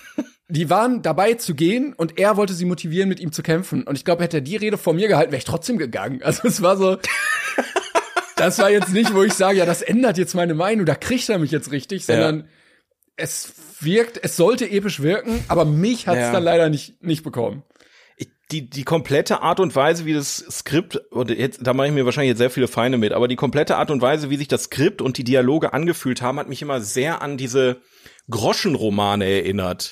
die waren dabei zu gehen und er wollte sie motivieren, mit ihm zu kämpfen. Und ich glaube, hätte er die Rede vor mir gehalten, wäre ich trotzdem gegangen. Also es war so, das war jetzt nicht, wo ich sage, ja, das ändert jetzt meine Meinung, da kriegt er mich jetzt richtig, sondern ja. es wirkt, es sollte episch wirken, aber mich hat's ja. dann leider nicht nicht bekommen. Die, die komplette Art und Weise, wie das Skript, und jetzt, da mache ich mir wahrscheinlich jetzt sehr viele Feinde mit, aber die komplette Art und Weise, wie sich das Skript und die Dialoge angefühlt haben, hat mich immer sehr an diese Groschenromane erinnert.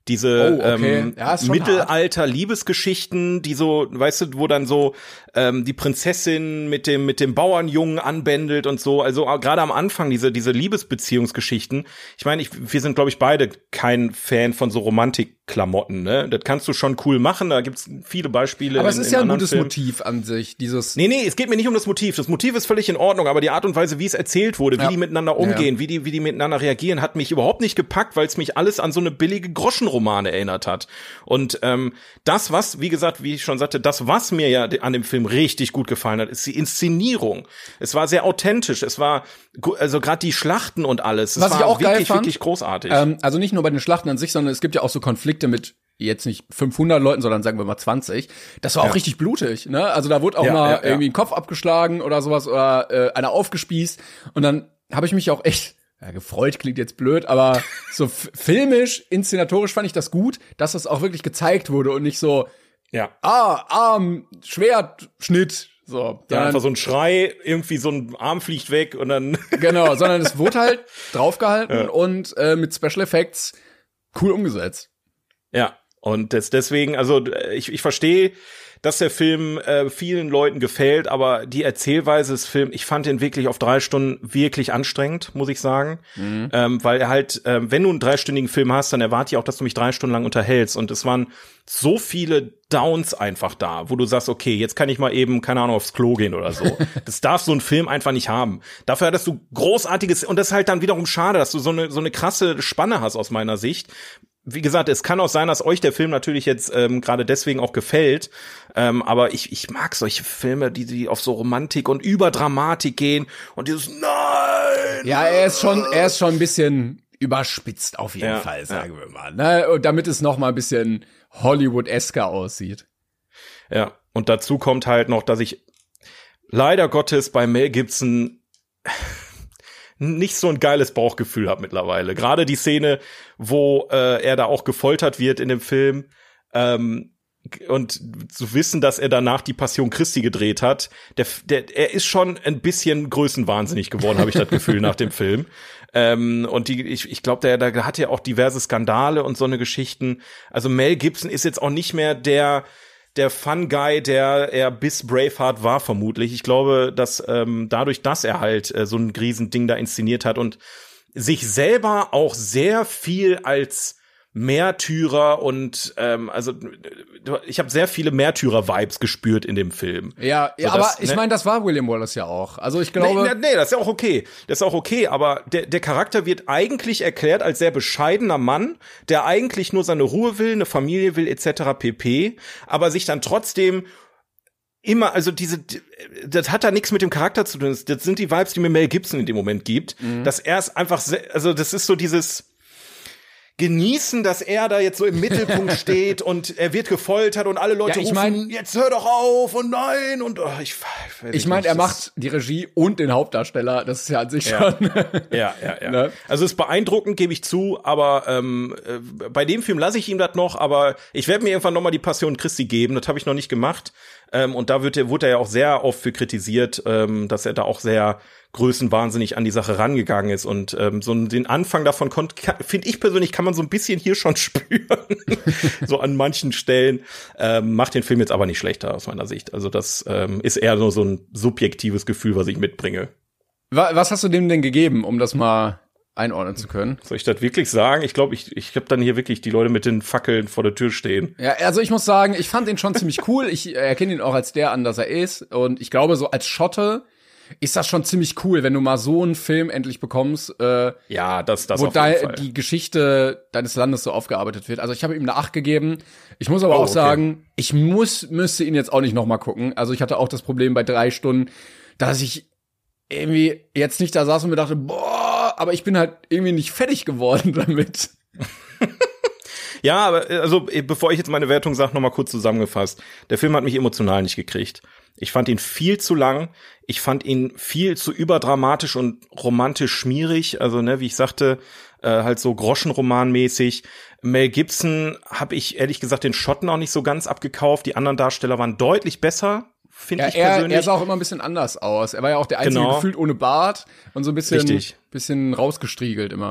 Diese Oh, okay. ähm, Ja, ist schon Mittelalter-Liebesgeschichten, die so, weißt du, wo dann so ähm, die Prinzessin mit dem mit dem Bauernjungen anbändelt und so. Also gerade am Anfang diese diese Liebesbeziehungsgeschichten. Ich meine, ich, wir sind, glaube ich, beide kein Fan von so Romantikklamotten. Ne, das kannst du schon cool machen. Da gibt's viele Beispiele. Aber es in, ist in ja ein anderen gutes Filmen. Motiv an sich, dieses. Nee, nee, es geht mir nicht um das Motiv. Das Motiv ist völlig in Ordnung, aber die Art und Weise, wie es erzählt wurde, wie Ja. die miteinander umgehen, Ja. wie die wie die miteinander reagieren, hat mich überhaupt nicht gepackt, weil es mich alles an so eine billige Groschenromane erinnert hat. Und ähm, das, was, wie gesagt, wie ich schon sagte, das, was mir ja an dem Film richtig gut gefallen hat, ist die Inszenierung. Es war sehr authentisch. Es war, gu- also gerade die Schlachten und alles. Es Was war ich auch geil wirklich, fand, wirklich großartig. Ähm, also nicht nur bei den Schlachten an sich, sondern es gibt ja auch so Konflikte mit jetzt nicht fünfhundert Leuten, sondern sagen wir mal zwanzig. Das war auch Ja. richtig blutig, ne? Also da wurde auch Ja, mal ja, ja. irgendwie ein Kopf abgeschlagen oder sowas oder äh, einer aufgespießt. Und dann habe ich mich auch echt, ja, gefreut klingt jetzt blöd, aber so f- filmisch, inszenatorisch fand ich das gut, dass das auch wirklich gezeigt wurde und nicht so, ja. ah, Arm, Schwert, Schnitt, so. Ja, Sondern- einfach so ein Schrei, irgendwie so ein Arm fliegt weg und dann Genau, sondern es wurde halt draufgehalten und äh, mit Special Effects cool umgesetzt. ja. Und das, deswegen, also ich, ich verstehe, dass der Film äh, vielen Leuten gefällt, aber die Erzählweise des Films, ich fand den wirklich auf drei Stunden wirklich anstrengend, muss ich sagen. Mhm. Ähm, weil er halt, äh, wenn du einen dreistündigen Film hast, dann erwarte ich auch, dass du mich drei Stunden lang unterhältst. Und es waren so viele Downs einfach da, wo du sagst, okay, jetzt kann ich mal eben, keine Ahnung, aufs Klo gehen oder so. Das darf so ein Film einfach nicht haben. Dafür hattest du großartiges, und das ist halt dann wiederum schade, dass du so eine, so eine krasse Spanne hast aus meiner Sicht. Wie gesagt, es kann auch sein, dass euch der Film natürlich jetzt ähm, gerade deswegen auch gefällt, ähm, aber ich ich mag solche Filme, die die auf so Romantik und Überdramatik gehen und dieses Nein! Ja, er ist schon, er ist schon ein bisschen überspitzt auf jeden Ja, Fall, sagen wir mal, ne? Und damit es noch mal ein bisschen Hollywood-esker aussieht. Ja, und dazu kommt halt noch, dass ich leider Gottes bei Mel Gibson nicht so ein geiles Bauchgefühl habe mittlerweile. Gerade die Szene, wo äh, er da auch gefoltert wird in dem Film, ähm, und zu wissen, dass er danach die Passion Christi gedreht hat, der, der, er ist schon ein bisschen größenwahnsinnig geworden, habe ich das Gefühl nach dem Film. Ähm, und die, ich, ich glaube, der, der hat ja auch diverse Skandale und so eine Geschichten. Also Mel Gibson ist jetzt auch nicht mehr der der Fun-Guy, der er bis Braveheart war, vermutlich. Ich glaube, dass ähm, dadurch, dass er halt äh, so ein Riesending da inszeniert hat und sich selber auch sehr viel als Märtyrer und ähm, also ich habe sehr viele Märtyrer-Vibes gespürt in dem Film. Ja, ja, So, aber das, ich ne? meine, das war William Wallace ja auch. Also ich glaube, Nee, nee, das ist ja auch okay. Das ist auch okay, aber der, der Charakter wird eigentlich erklärt als sehr bescheidener Mann, der eigentlich nur seine Ruhe will, eine Familie will, et cetera pp., aber sich dann trotzdem immer, also diese, das hat da nichts mit dem Charakter zu tun. Das, das sind die Vibes, die mir Mel Gibson in dem Moment gibt, mhm. dass er es einfach, sehr, also das ist so dieses genießen, dass er da jetzt so im Mittelpunkt steht und er wird gefoltert und alle Leute Ja, ich rufen, mein- jetzt hör doch auf und nein und oh, ich, ich, ich meine, nicht, er das- macht die Regie und den Hauptdarsteller. Das ist ja an sich Ja. schon. Ja, ja, ja. Ne? Also es ist beeindruckend, gebe ich zu, aber ähm, äh, bei dem Film lasse ich ihm das noch, aber ich werde mir irgendwann noch mal die Passion Christi geben, das habe ich noch nicht gemacht. Ähm, und da wird er, wurde er ja auch sehr oft für kritisiert, ähm, dass er da auch sehr größenwahnsinnig an die Sache rangegangen ist. Und ähm, so den Anfang davon finde ich persönlich, kann man so ein bisschen hier schon spüren. So an manchen Stellen. Ähm, macht den Film jetzt aber nicht schlechter aus meiner Sicht. Also das ähm, ist eher nur so ein subjektives Gefühl, was ich mitbringe. Wa- Was hast du dem denn gegeben, um das mal einordnen zu können? Soll ich das wirklich sagen? Ich glaube, ich, ich habe dann hier wirklich die Leute mit den Fackeln vor der Tür stehen. Ja, also ich muss sagen, ich fand ihn schon ziemlich cool. Ich erkenne ihn auch als der an, dass er ist. Und ich glaube, so als Schotte ist das schon ziemlich cool, wenn du mal so einen Film endlich bekommst, äh, Ja, das, das wo auf jeden da Fall. die Geschichte deines Landes so aufgearbeitet wird. Also ich habe ihm eine acht gegeben. Ich muss aber Oh, auch okay. sagen, ich muss müsste ihn jetzt auch nicht noch mal gucken. Also ich hatte auch das Problem bei drei Stunden, dass ich irgendwie jetzt nicht da saß und mir dachte, boah, aber ich bin halt irgendwie nicht fertig geworden damit. Ja, aber äh, also äh, bevor ich jetzt meine Wertung sage, noch mal kurz zusammengefasst. Der Film hat mich emotional nicht gekriegt. Ich fand ihn viel zu lang. Ich fand ihn viel zu überdramatisch und romantisch schmierig. Also, ne, wie ich sagte, äh, halt so Groschenromanmäßig. Mel Gibson habe ich ehrlich gesagt den Schotten auch nicht so ganz abgekauft. Die anderen Darsteller waren deutlich besser, finde Ja, ich er, persönlich. er sah auch immer ein bisschen anders aus. Er war ja auch der einzige Genau. gefühlt ohne Bart und so ein bisschen, Richtig. bisschen rausgestriegelt immer.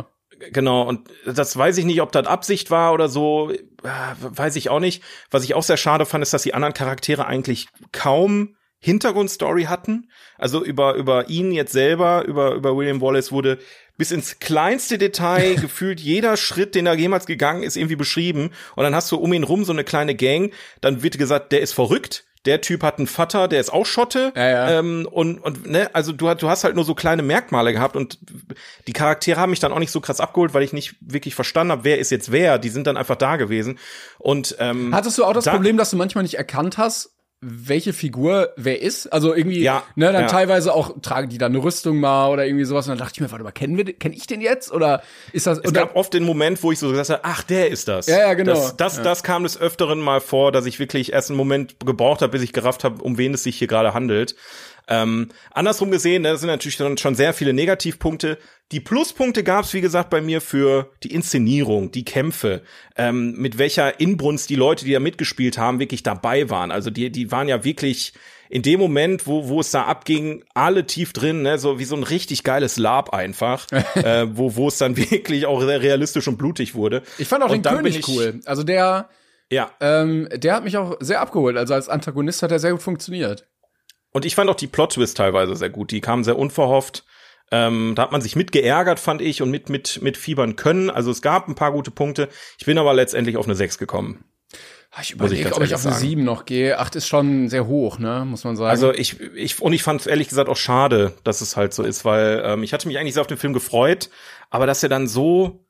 Genau, und das weiß ich nicht, ob das Absicht war oder so, weiß ich auch nicht. Was ich auch sehr schade fand, ist, dass die anderen Charaktere eigentlich kaum Hintergrundstory hatten. Also über über ihn jetzt selber, über über William Wallace wurde bis ins kleinste Detail gefühlt jeder Schritt, den er jemals gegangen ist, irgendwie beschrieben. Und dann hast du um ihn rum so eine kleine Gang. Dann wird gesagt, der ist verrückt. Der Typ hat einen Vater, der ist auch Schotte. Ja, ja. Ähm, und, und, ne, also du, du hast halt nur so kleine Merkmale gehabt und die Charaktere haben mich dann auch nicht so krass abgeholt, weil ich nicht wirklich verstanden habe, wer ist jetzt wer. Die sind dann einfach da gewesen. Und, ähm, hattest du auch das da, Problem, dass du manchmal nicht erkannt hast, welche Figur wer ist? Also irgendwie, ja, ne, dann ja. teilweise auch tragen die dann eine Rüstung mal oder irgendwie sowas. Und dann dachte ich mir, warte mal, kennen wir, kenn ich den jetzt? Oder ist das? Es gab oft den Moment, wo ich so gesagt habe, ach, der ist das. Ja, ja, genau. Das, das, ja. das kam des Öfteren mal vor, dass ich wirklich erst einen Moment gebraucht habe, bis ich gerafft habe, um wen es sich hier gerade handelt. Ähm, andersrum gesehen, das sind natürlich dann schon sehr viele Negativpunkte. Die Pluspunkte gab es, wie gesagt, bei mir für die Inszenierung, die Kämpfe, ähm, mit welcher Inbrunst die Leute, die da mitgespielt haben, wirklich dabei waren. Also die, die waren ja wirklich in dem Moment, wo wo es da abging, alle tief drin, ne, so wie so ein richtig geiles Lab einfach, äh, wo wo es dann wirklich auch sehr realistisch und blutig wurde. Ich fand auch und den König ich, cool. Also der, ja, ähm, der hat mich auch sehr abgeholt. Also als Antagonist hat er sehr gut funktioniert. Und ich fand auch die Plot-Twist teilweise sehr gut. Die kamen sehr unverhofft. Ähm, da hat man sich mit geärgert, fand ich, und mit mit mit fiebern können. Also es gab ein paar gute Punkte. Ich bin aber letztendlich auf eine sechs gekommen. Ich überlege, ob ich auf eine sieben noch gehe. acht ist schon sehr hoch, ne, muss man sagen. Also ich ich und ich fand es ehrlich gesagt auch schade, dass es halt so ist, weil ähm, ich hatte mich eigentlich sehr auf den Film gefreut, aber dass er dann so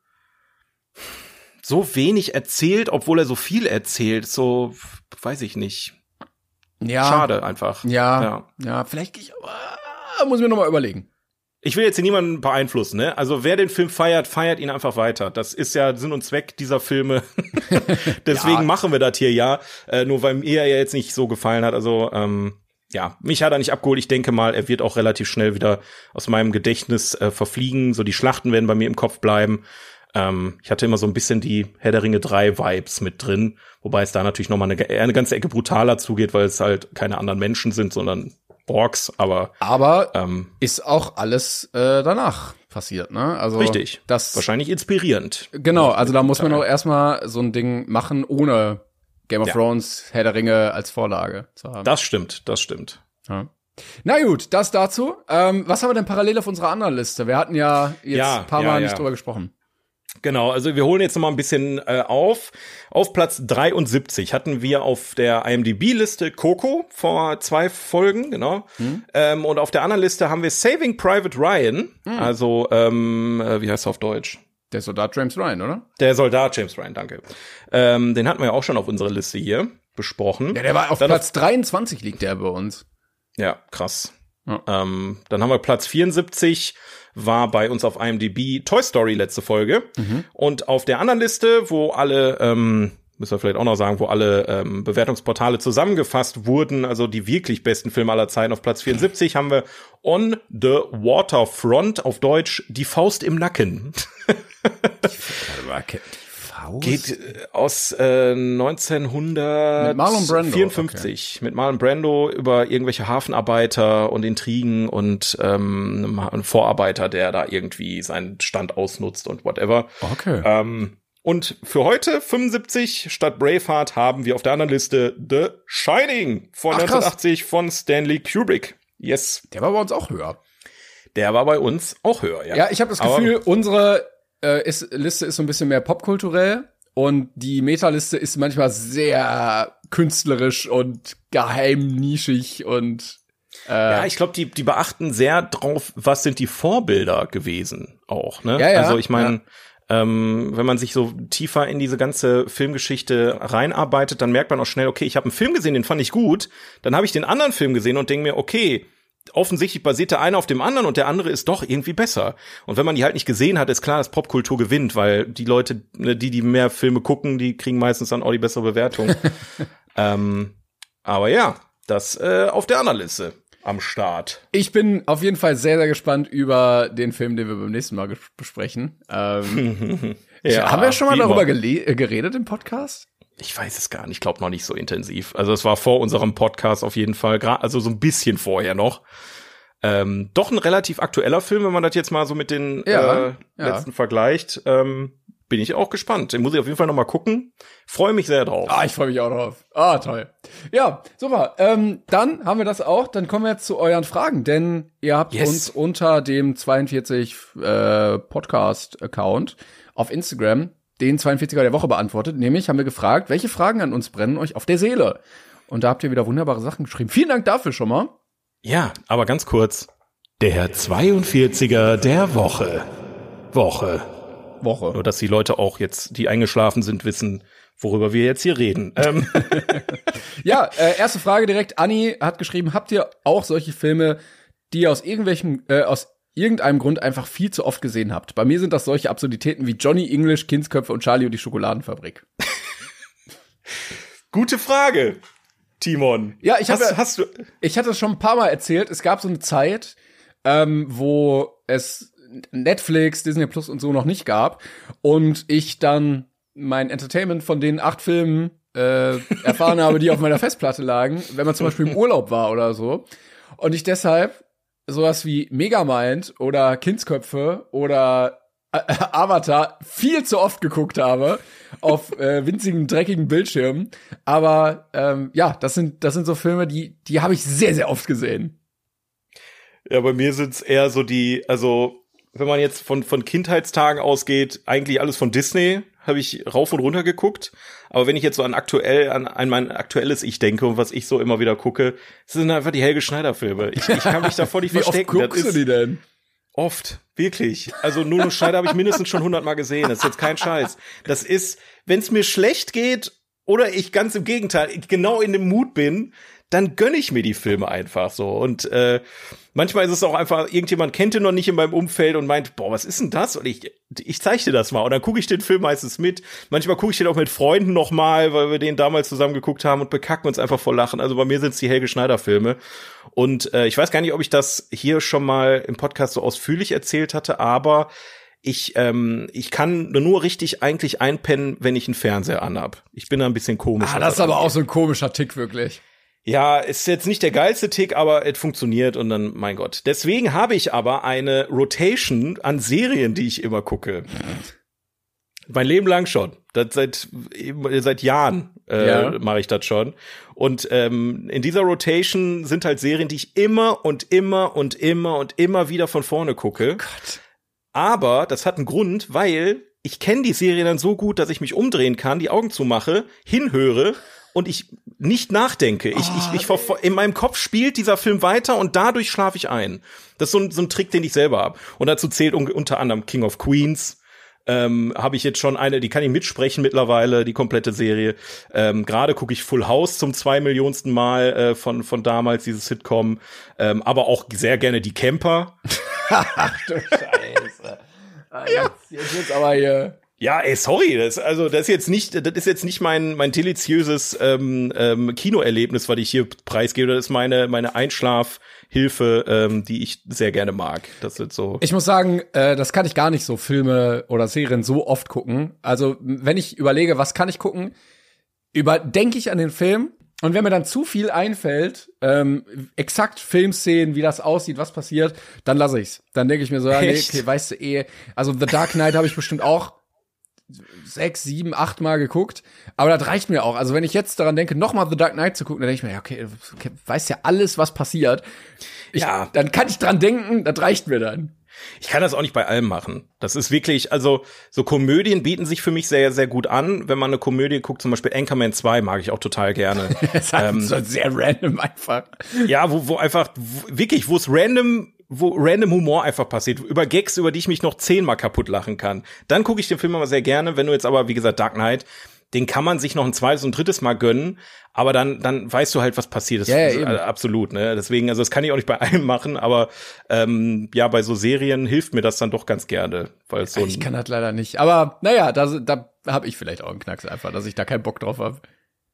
so wenig erzählt, obwohl er so viel erzählt, so weiß ich nicht. Ja. Schade einfach. Ja, ja, ja vielleicht gehe ich, ah, muss ich mir noch mal überlegen. Ich will jetzt hier niemanden beeinflussen, ne? Also wer den Film feiert, feiert ihn einfach weiter. Das ist ja Sinn und Zweck dieser Filme. Deswegen ja. machen wir das hier ja, äh, nur weil mir ja jetzt nicht so gefallen hat. Also ähm, ja, mich hat er nicht abgeholt. Ich denke mal, er wird auch relativ schnell wieder aus meinem Gedächtnis äh, verfliegen. So die Schlachten werden bei mir im Kopf bleiben. Ähm, ich hatte immer so ein bisschen die Herr der Ringe drei Vibes mit drin, wobei es da natürlich noch mal eine, eine ganze Ecke brutaler zugeht, weil es halt keine anderen Menschen sind, sondern Orks, aber aber ähm, ist auch alles äh, danach passiert, ne? Also richtig. Das wahrscheinlich inspirierend. Genau, also da muss man auch erstmal so ein Ding machen, ohne Game of ja. Thrones, Herr der Ringe als Vorlage zu haben. Das stimmt, das stimmt. Ja. Na gut, das dazu. Ähm, was haben wir denn parallel auf unserer anderen Liste? Wir hatten ja jetzt ja, ein paar ja, Mal ja. nicht drüber gesprochen. Genau, also wir holen jetzt noch mal ein bisschen äh, auf. Auf Platz dreiundsiebzig hatten wir auf der I M D B-Liste Coco vor zwei Folgen, genau. Hm. Ähm, und auf der anderen Liste haben wir Saving Private Ryan, hm. also ähm, äh, wie heißt er auf Deutsch? Der Soldat James Ryan, oder? Der Soldat James Ryan, danke. Ähm, den hatten wir ja auch schon auf unserer Liste hier besprochen. Ja, der war auf Dann Platz auf dreiundzwanzig liegt der bei uns. Ja, krass. Ja. Ähm, dann haben wir Platz vierundsiebzig, war bei uns auf I M D B Toy Story letzte Folge. Mhm. Und auf der anderen Liste, wo alle, ähm, müssen wir vielleicht auch noch sagen, wo alle ähm, Bewertungsportale zusammengefasst wurden, also die wirklich besten Filme aller Zeiten, auf Platz vierundsiebzig haben wir On the Waterfront, auf Deutsch Die Faust im Nacken. Geht äh, aus äh, neunzehnhundertvierundfünfzig mit Marlon Brando über irgendwelche Hafenarbeiter und Intrigen und ähm, einen Vorarbeiter, der da irgendwie seinen Stand ausnutzt und whatever. Okay. Ähm, und für heute fünfundsiebzig statt Braveheart haben wir auf der anderen Liste The Shining von Ach, neunzehnhundertachtzig von Stanley Kubrick. Yes. Der war bei uns auch höher. Der war bei uns auch höher, ja. Ja, ich habe das Gefühl, Aber unsere Ist, Liste ist so ein bisschen mehr popkulturell und die Meta-Liste ist manchmal sehr künstlerisch und geheim nischig und äh, ja, ich glaube, die die beachten sehr drauf, was sind die Vorbilder gewesen auch, ne? Ja, ja, also ich meine, ja. ähm, wenn man sich so tiefer in diese ganze Filmgeschichte reinarbeitet, dann merkt man auch schnell, okay, ich habe einen Film gesehen, den fand ich gut, dann habe ich den anderen Film gesehen und denke mir, okay, offensichtlich basiert der eine auf dem anderen und der andere ist doch irgendwie besser. Und wenn man die halt nicht gesehen hat, ist klar, dass Popkultur gewinnt, weil die Leute, die, die mehr Filme gucken, die kriegen meistens dann auch die bessere Bewertung. ähm, aber ja, das äh, auf der anderen Liste am Start. Ich bin auf jeden Fall sehr, sehr gespannt über den Film, den wir beim nächsten Mal besprechen. Ähm, ja, haben wir schon mal darüber gele- geredet im Podcast? Ich weiß es gar nicht, ich glaube noch nicht so intensiv. Also es war vor unserem Podcast auf jeden Fall, also so ein bisschen vorher noch. Ähm, doch ein relativ aktueller Film, wenn man das jetzt mal so mit den ja, äh, ja. letzten vergleicht. Ähm, bin ich auch gespannt. Den muss ich auf jeden Fall noch mal gucken. Freue mich sehr drauf. Ah, ich freue mich auch drauf. Ah, toll. Ja, super. Ähm, dann haben wir das auch. Dann kommen wir jetzt zu euren Fragen, denn ihr habt Yes. uns unter dem zweiundvierzig äh, Podcast-Account auf Instagram den zweiundvierziger der Woche beantwortet. Nämlich haben wir gefragt, welche Fragen an uns brennen euch auf der Seele? Und da habt ihr wieder wunderbare Sachen geschrieben. Vielen Dank dafür schon mal. Ja, aber ganz kurz. Der zweiundvierziger der Woche. Woche. Woche. Nur, dass die Leute auch jetzt, die eingeschlafen sind, wissen, worüber wir jetzt hier reden. Ähm. Ja, äh, erste Frage direkt. Anni hat geschrieben, habt ihr auch solche Filme, die ihr aus irgendwelchen, äh, aus irgendeinem Grund einfach viel zu oft gesehen habt? Bei mir sind das solche Absurditäten wie Johnny English, Kindsköpfe und Charlie und die Schokoladenfabrik. Gute Frage, Timon. Ja, ich hast, habe, hast du, ich hatte es schon ein paar Mal erzählt. Es gab so eine Zeit, ähm, wo es Netflix, Disney Plus und so noch nicht gab und ich dann mein Entertainment von den acht Filmen äh, erfahren habe, die auf meiner Festplatte lagen, wenn man zum Beispiel im Urlaub war oder so. Und ich deshalb sowas wie Megamind oder Kindsköpfe oder äh, Avatar viel zu oft geguckt habe auf äh, winzigen, dreckigen Bildschirmen. Aber ähm, ja, das sind das sind so Filme, die die habe ich sehr, sehr oft gesehen. Ja, bei mir sind's eher so die, also wenn man jetzt von von Kindheitstagen ausgeht, eigentlich alles von Disney, habe ich rauf und runter geguckt. Aber wenn ich jetzt so an aktuell, an, an mein aktuelles Ich denke und was ich so immer wieder gucke, sind einfach die Helge Schneider-Filme. Ich, ich kann mich davor nicht Wie verstecken. Oft guckst das du die denn? Oft, wirklich. Also Nuno Schneider habe ich mindestens schon hundertmal gesehen. Das ist jetzt kein Scheiß. Das ist, wenn es mir schlecht geht oder ich ganz im Gegenteil genau in dem Mut bin, dann gönne ich mir die Filme einfach so. Und äh, manchmal ist es auch einfach, irgendjemand kennt den noch nicht in meinem Umfeld und meint, boah, was ist denn das? Und ich, ich zeige dir das mal. Und dann gucke ich den Film meistens mit. Manchmal gucke ich den auch mit Freunden noch mal, weil wir den damals zusammen geguckt haben und bekacken uns einfach vor Lachen. Also bei mir sind es die Helge Schneider-Filme. Und äh, ich weiß gar nicht, ob ich das hier schon mal im Podcast so ausführlich erzählt hatte, aber ich ähm, ich kann nur richtig eigentlich einpennen, wenn ich einen Fernseher anhab. Ich bin da ein bisschen komisch. Ah, das ist aber auch so ein komischer Tick, wirklich. Ja, ist jetzt nicht der geilste Tick, aber es funktioniert und dann, mein Gott. Deswegen habe ich aber eine Rotation an Serien, die ich immer gucke. Mein Leben lang schon. Das seit seit Jahren äh, ja. mache ich das schon. Und ähm, in dieser Rotation sind halt Serien, die ich immer und immer und immer und immer wieder von vorne gucke. Oh Gott. Aber das hat einen Grund, weil ich kenne die Serie dann so gut, dass ich mich umdrehen kann, die Augen zumache, hinhöre und ich nicht nachdenke. Ich, oh, ich, ich, in meinem Kopf spielt dieser Film weiter und dadurch schlafe ich ein. Das ist so ein, so ein Trick, den ich selber habe. Und dazu zählt un- unter anderem King of Queens. Ähm, habe ich jetzt schon eine, die kann ich mitsprechen mittlerweile, die komplette Serie. Ähm, Gerade gucke ich Full House zum zwei Millionsten Mal äh, von von damals, dieses Sitcom. Ähm, aber auch sehr gerne die Camper. Ach du Scheiße. Ah, jetzt, jetzt wird's aber hier. Ja, ey, sorry, das also das ist jetzt nicht, das ist jetzt nicht mein mein deliziöses ähm, ähm, Kinoerlebnis, was ich hier preisgebe. Das ist meine meine Einschlafhilfe, ähm, die ich sehr gerne mag. Das ist so. Ich muss sagen, äh, das kann ich gar nicht so Filme oder Serien so oft gucken. Also wenn ich überlege, was kann ich gucken, überdenke ich an den Film. Und wenn mir dann zu viel einfällt, ähm, exakt Filmszenen, wie das aussieht, was passiert, dann lasse ich's. Dann denke ich mir so, ja, nee, okay, weißt du eh, also The Dark Knight habe ich bestimmt auch sechs, sieben, acht Mal geguckt, aber das reicht mir auch. Also wenn ich jetzt daran denke, nochmal The Dark Knight zu gucken, dann denke ich mir, ja, okay, okay, weißt ja alles, was passiert. Ich, ja. Dann kann ich dran denken, das reicht mir dann. Ich kann das auch nicht bei allem machen. Das ist wirklich, also so Komödien bieten sich für mich sehr, sehr gut an. Wenn man eine Komödie guckt, zum Beispiel Anchorman zwei mag ich auch total gerne. Das ist ähm, so sehr random einfach. Ja, wo, wo einfach, wo, wirklich, wo es random wo random Humor einfach passiert, über Gags, über die ich mich noch zehnmal kaputt lachen kann. Dann gucke ich den Film immer sehr gerne. Wenn du jetzt aber, wie gesagt, Dark Knight, den kann man sich noch ein zweites und drittes Mal gönnen, aber dann dann weißt du halt, was passiert ist. Ja, ja, also, absolut, ne? Deswegen, also das kann ich auch nicht bei allem machen, aber ähm, ja, bei so Serien hilft mir das dann doch ganz gerne, weil so ich kann das leider nicht. Aber naja, da da habe ich vielleicht auch einen Knacks einfach, dass ich da keinen Bock drauf habe.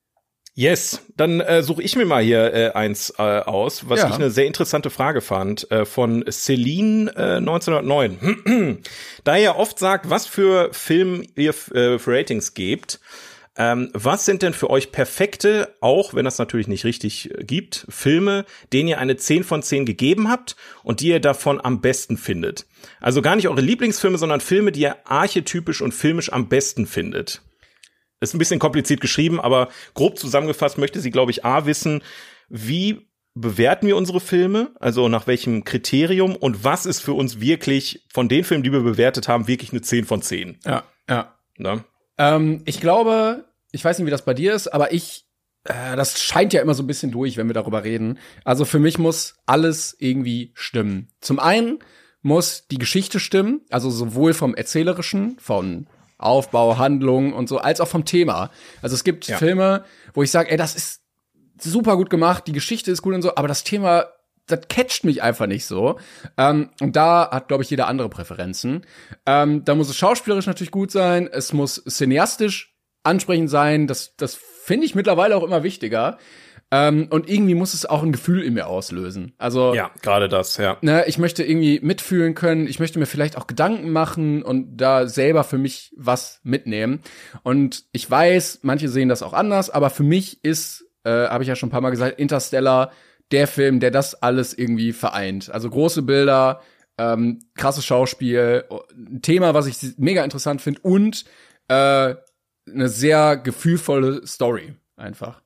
Yes, dann äh, suche ich mir mal hier äh, eins äh, aus, was ja. ich eine sehr interessante Frage fand, äh, von Celine äh, neunzehnhundertneun. Da ihr oft sagt, was für Film ihr äh, für Ratings gebt, Ähm, was sind denn für euch perfekte, auch wenn das natürlich nicht richtig äh, gibt, Filme, denen ihr eine zehn von zehn gegeben habt und die ihr davon am besten findet? Also gar nicht eure Lieblingsfilme, sondern Filme, die ihr archetypisch und filmisch am besten findet. Ist ein bisschen kompliziert geschrieben, aber grob zusammengefasst möchte sie, glaube ich, A, wissen, wie bewerten wir unsere Filme, also nach welchem Kriterium und was ist für uns wirklich von den Filmen, die wir bewertet haben, wirklich eine zehn von zehn? Ja, ja. Ne? Ähm, ich glaube, ich weiß nicht, wie das bei dir ist, aber ich, äh, das scheint ja immer so ein bisschen durch, wenn wir darüber reden. Also für mich muss alles irgendwie stimmen. Zum einen muss die Geschichte stimmen, also sowohl vom Erzählerischen, von Aufbau, Handlung und so, als auch vom Thema. Also es gibt ja. Filme, wo ich sage, ey, das ist super gut gemacht, die Geschichte ist gut und so, aber das Thema, das catcht mich einfach nicht so. Ähm, und da hat, glaube ich, jeder andere Präferenzen. Ähm, da muss es schauspielerisch natürlich gut sein, es muss cineastisch ansprechend sein, das, das finde ich mittlerweile auch immer wichtiger. Ähm, und irgendwie muss es auch ein Gefühl in mir auslösen. Also ja, gerade das, ja. Ne, ich möchte irgendwie mitfühlen können, ich möchte mir vielleicht auch Gedanken machen und da selber für mich was mitnehmen. Und ich weiß, manche sehen das auch anders, aber für mich ist Äh, habe ich ja schon ein paar Mal gesagt, Interstellar, der Film, der das alles irgendwie vereint. Also große Bilder, ähm, krasses Schauspiel, ein Thema, was ich mega interessant finde und äh, eine sehr gefühlvolle Story einfach.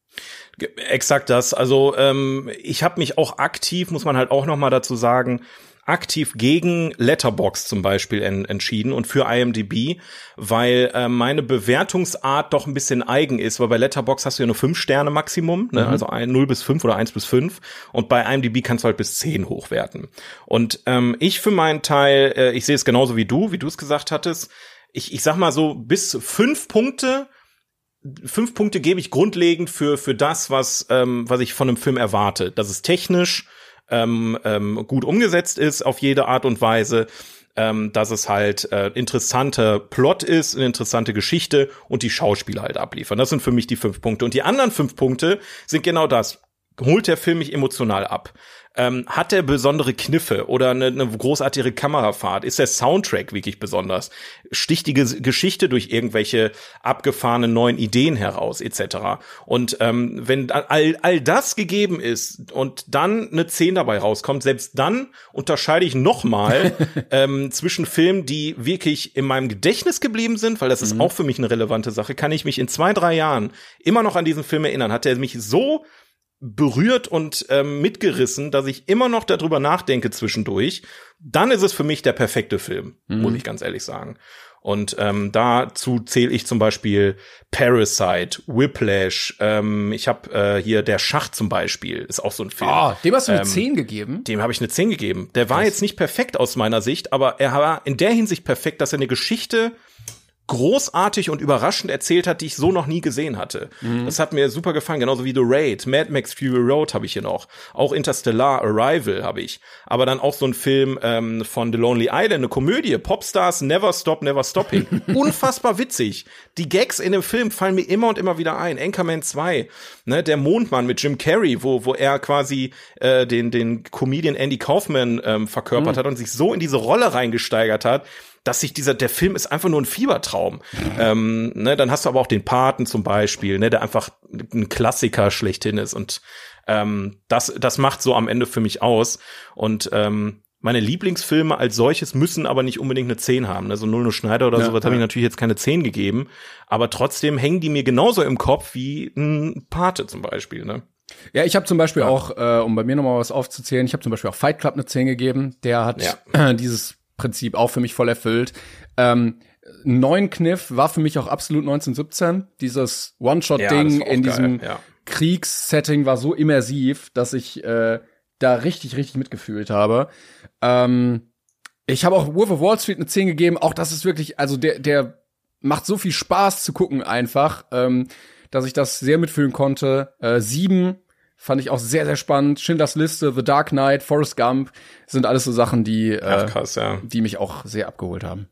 Exakt das. Also ähm, ich habe mich auch aktiv, muss man halt auch noch mal dazu sagen, aktiv gegen Letterboxd zum Beispiel en- entschieden und für I M D B, weil äh, meine Bewertungsart doch ein bisschen eigen ist, weil bei Letterboxd hast du ja nur fünf Sterne Maximum, ne? Mhm. Also ein, null bis fünf oder eins bis fünf und bei I M D B kannst du halt bis zehn hochwerten. Und ähm, ich für meinen Teil, äh, ich sehe es genauso wie du, wie du es gesagt hattest, ich, ich sag mal so, bis fünf Punkte Fünf Punkte gebe ich grundlegend für für das, was ähm, was ich von einem Film erwarte. Dass es technisch ähm, ähm, gut umgesetzt ist auf jede Art und Weise, ähm, dass es halt äh, interessanter Plot ist, eine interessante Geschichte und die Schauspieler halt abliefern. Das sind für mich die fünf Punkte. Und die anderen fünf Punkte sind genau das. Holt der Film mich emotional ab? Ähm, hat er besondere Kniffe oder eine, eine großartige Kamerafahrt? Ist der Soundtrack wirklich besonders? Sticht die Ge- Geschichte durch irgendwelche abgefahrenen neuen Ideen heraus, et cetera. Und ähm, wenn all, all das gegeben ist und dann eine zehn dabei rauskommt, selbst dann unterscheide ich nochmal ähm, zwischen Filmen, die wirklich in meinem Gedächtnis geblieben sind, weil das ist mhm. auch für mich eine relevante Sache. Kann ich mich in zwei, drei Jahren immer noch an diesen Film erinnern? Hat er mich so berührt und ähm, mitgerissen, dass ich immer noch darüber nachdenke zwischendurch, dann ist es für mich der perfekte Film, mhm. muss ich ganz ehrlich sagen. Und ähm, dazu zähle ich zum Beispiel Parasite, Whiplash, ähm, ich habe äh, hier Der Schacht zum Beispiel, ist auch so ein Film. Oh, dem hast du eine ähm, zehn gegeben? Dem habe ich eine zehn gegeben. Der war Was? jetzt nicht perfekt aus meiner Sicht, aber er war in der Hinsicht perfekt, dass er eine Geschichte großartig und überraschend erzählt hat, die ich so noch nie gesehen hatte. Mhm. Das hat mir super gefallen, genauso wie The Raid, Mad Max Fury Road habe ich hier noch, auch Interstellar, Arrival habe ich, aber dann auch so ein Film ähm, von The Lonely Island, eine Komödie, Popstars, Never Stop, Never Stopping, unfassbar witzig. Die Gags in dem Film fallen mir immer und immer wieder ein. Anchorman zwei, ne, der Mondmann mit Jim Carrey, wo wo er quasi äh, den den Comedian Andy Kaufman ähm, verkörpert mhm. hat und sich so in diese Rolle reingesteigert hat, dass sich dieser, der Film ist einfach nur ein Fiebertraum. ähm, ne, dann hast du aber auch den Paten zum Beispiel, ne, der einfach ein Klassiker schlechthin ist und ähm, das, das macht so am Ende für mich aus und ähm, meine Lieblingsfilme als solches müssen aber nicht unbedingt eine zehn haben. Ne? So Null Null Schneider oder ja, sowas ja. habe ich natürlich jetzt keine zehn gegeben, aber trotzdem hängen die mir genauso im Kopf wie ein Pate zum Beispiel, ne? Ja, ich habe zum Beispiel ja. auch, äh, um bei mir nochmal was aufzuzählen, ich habe zum Beispiel auch Fight Club eine zehn gegeben. Der hat ja. äh, dieses Prinzip auch für mich voll erfüllt. Ähm, neuen Kniff war für mich auch absolut neunzehn siebzehn. Dieses One-Shot-Ding ja, in geil. diesem ja. Kriegssetting war so immersiv, dass ich äh, da richtig, richtig mitgefühlt habe. Ähm, ich habe auch Wolf of Wall Street eine zehn gegeben. Auch das ist wirklich, also der, der macht so viel Spaß zu gucken einfach, ähm, dass ich das sehr mitfühlen konnte. Äh, sieben fand ich auch sehr, sehr spannend. Schindlers Liste, The Dark Knight, Forrest Gump sind alles so Sachen, die, äh, Ach, krass, ja. die mich auch sehr abgeholt haben.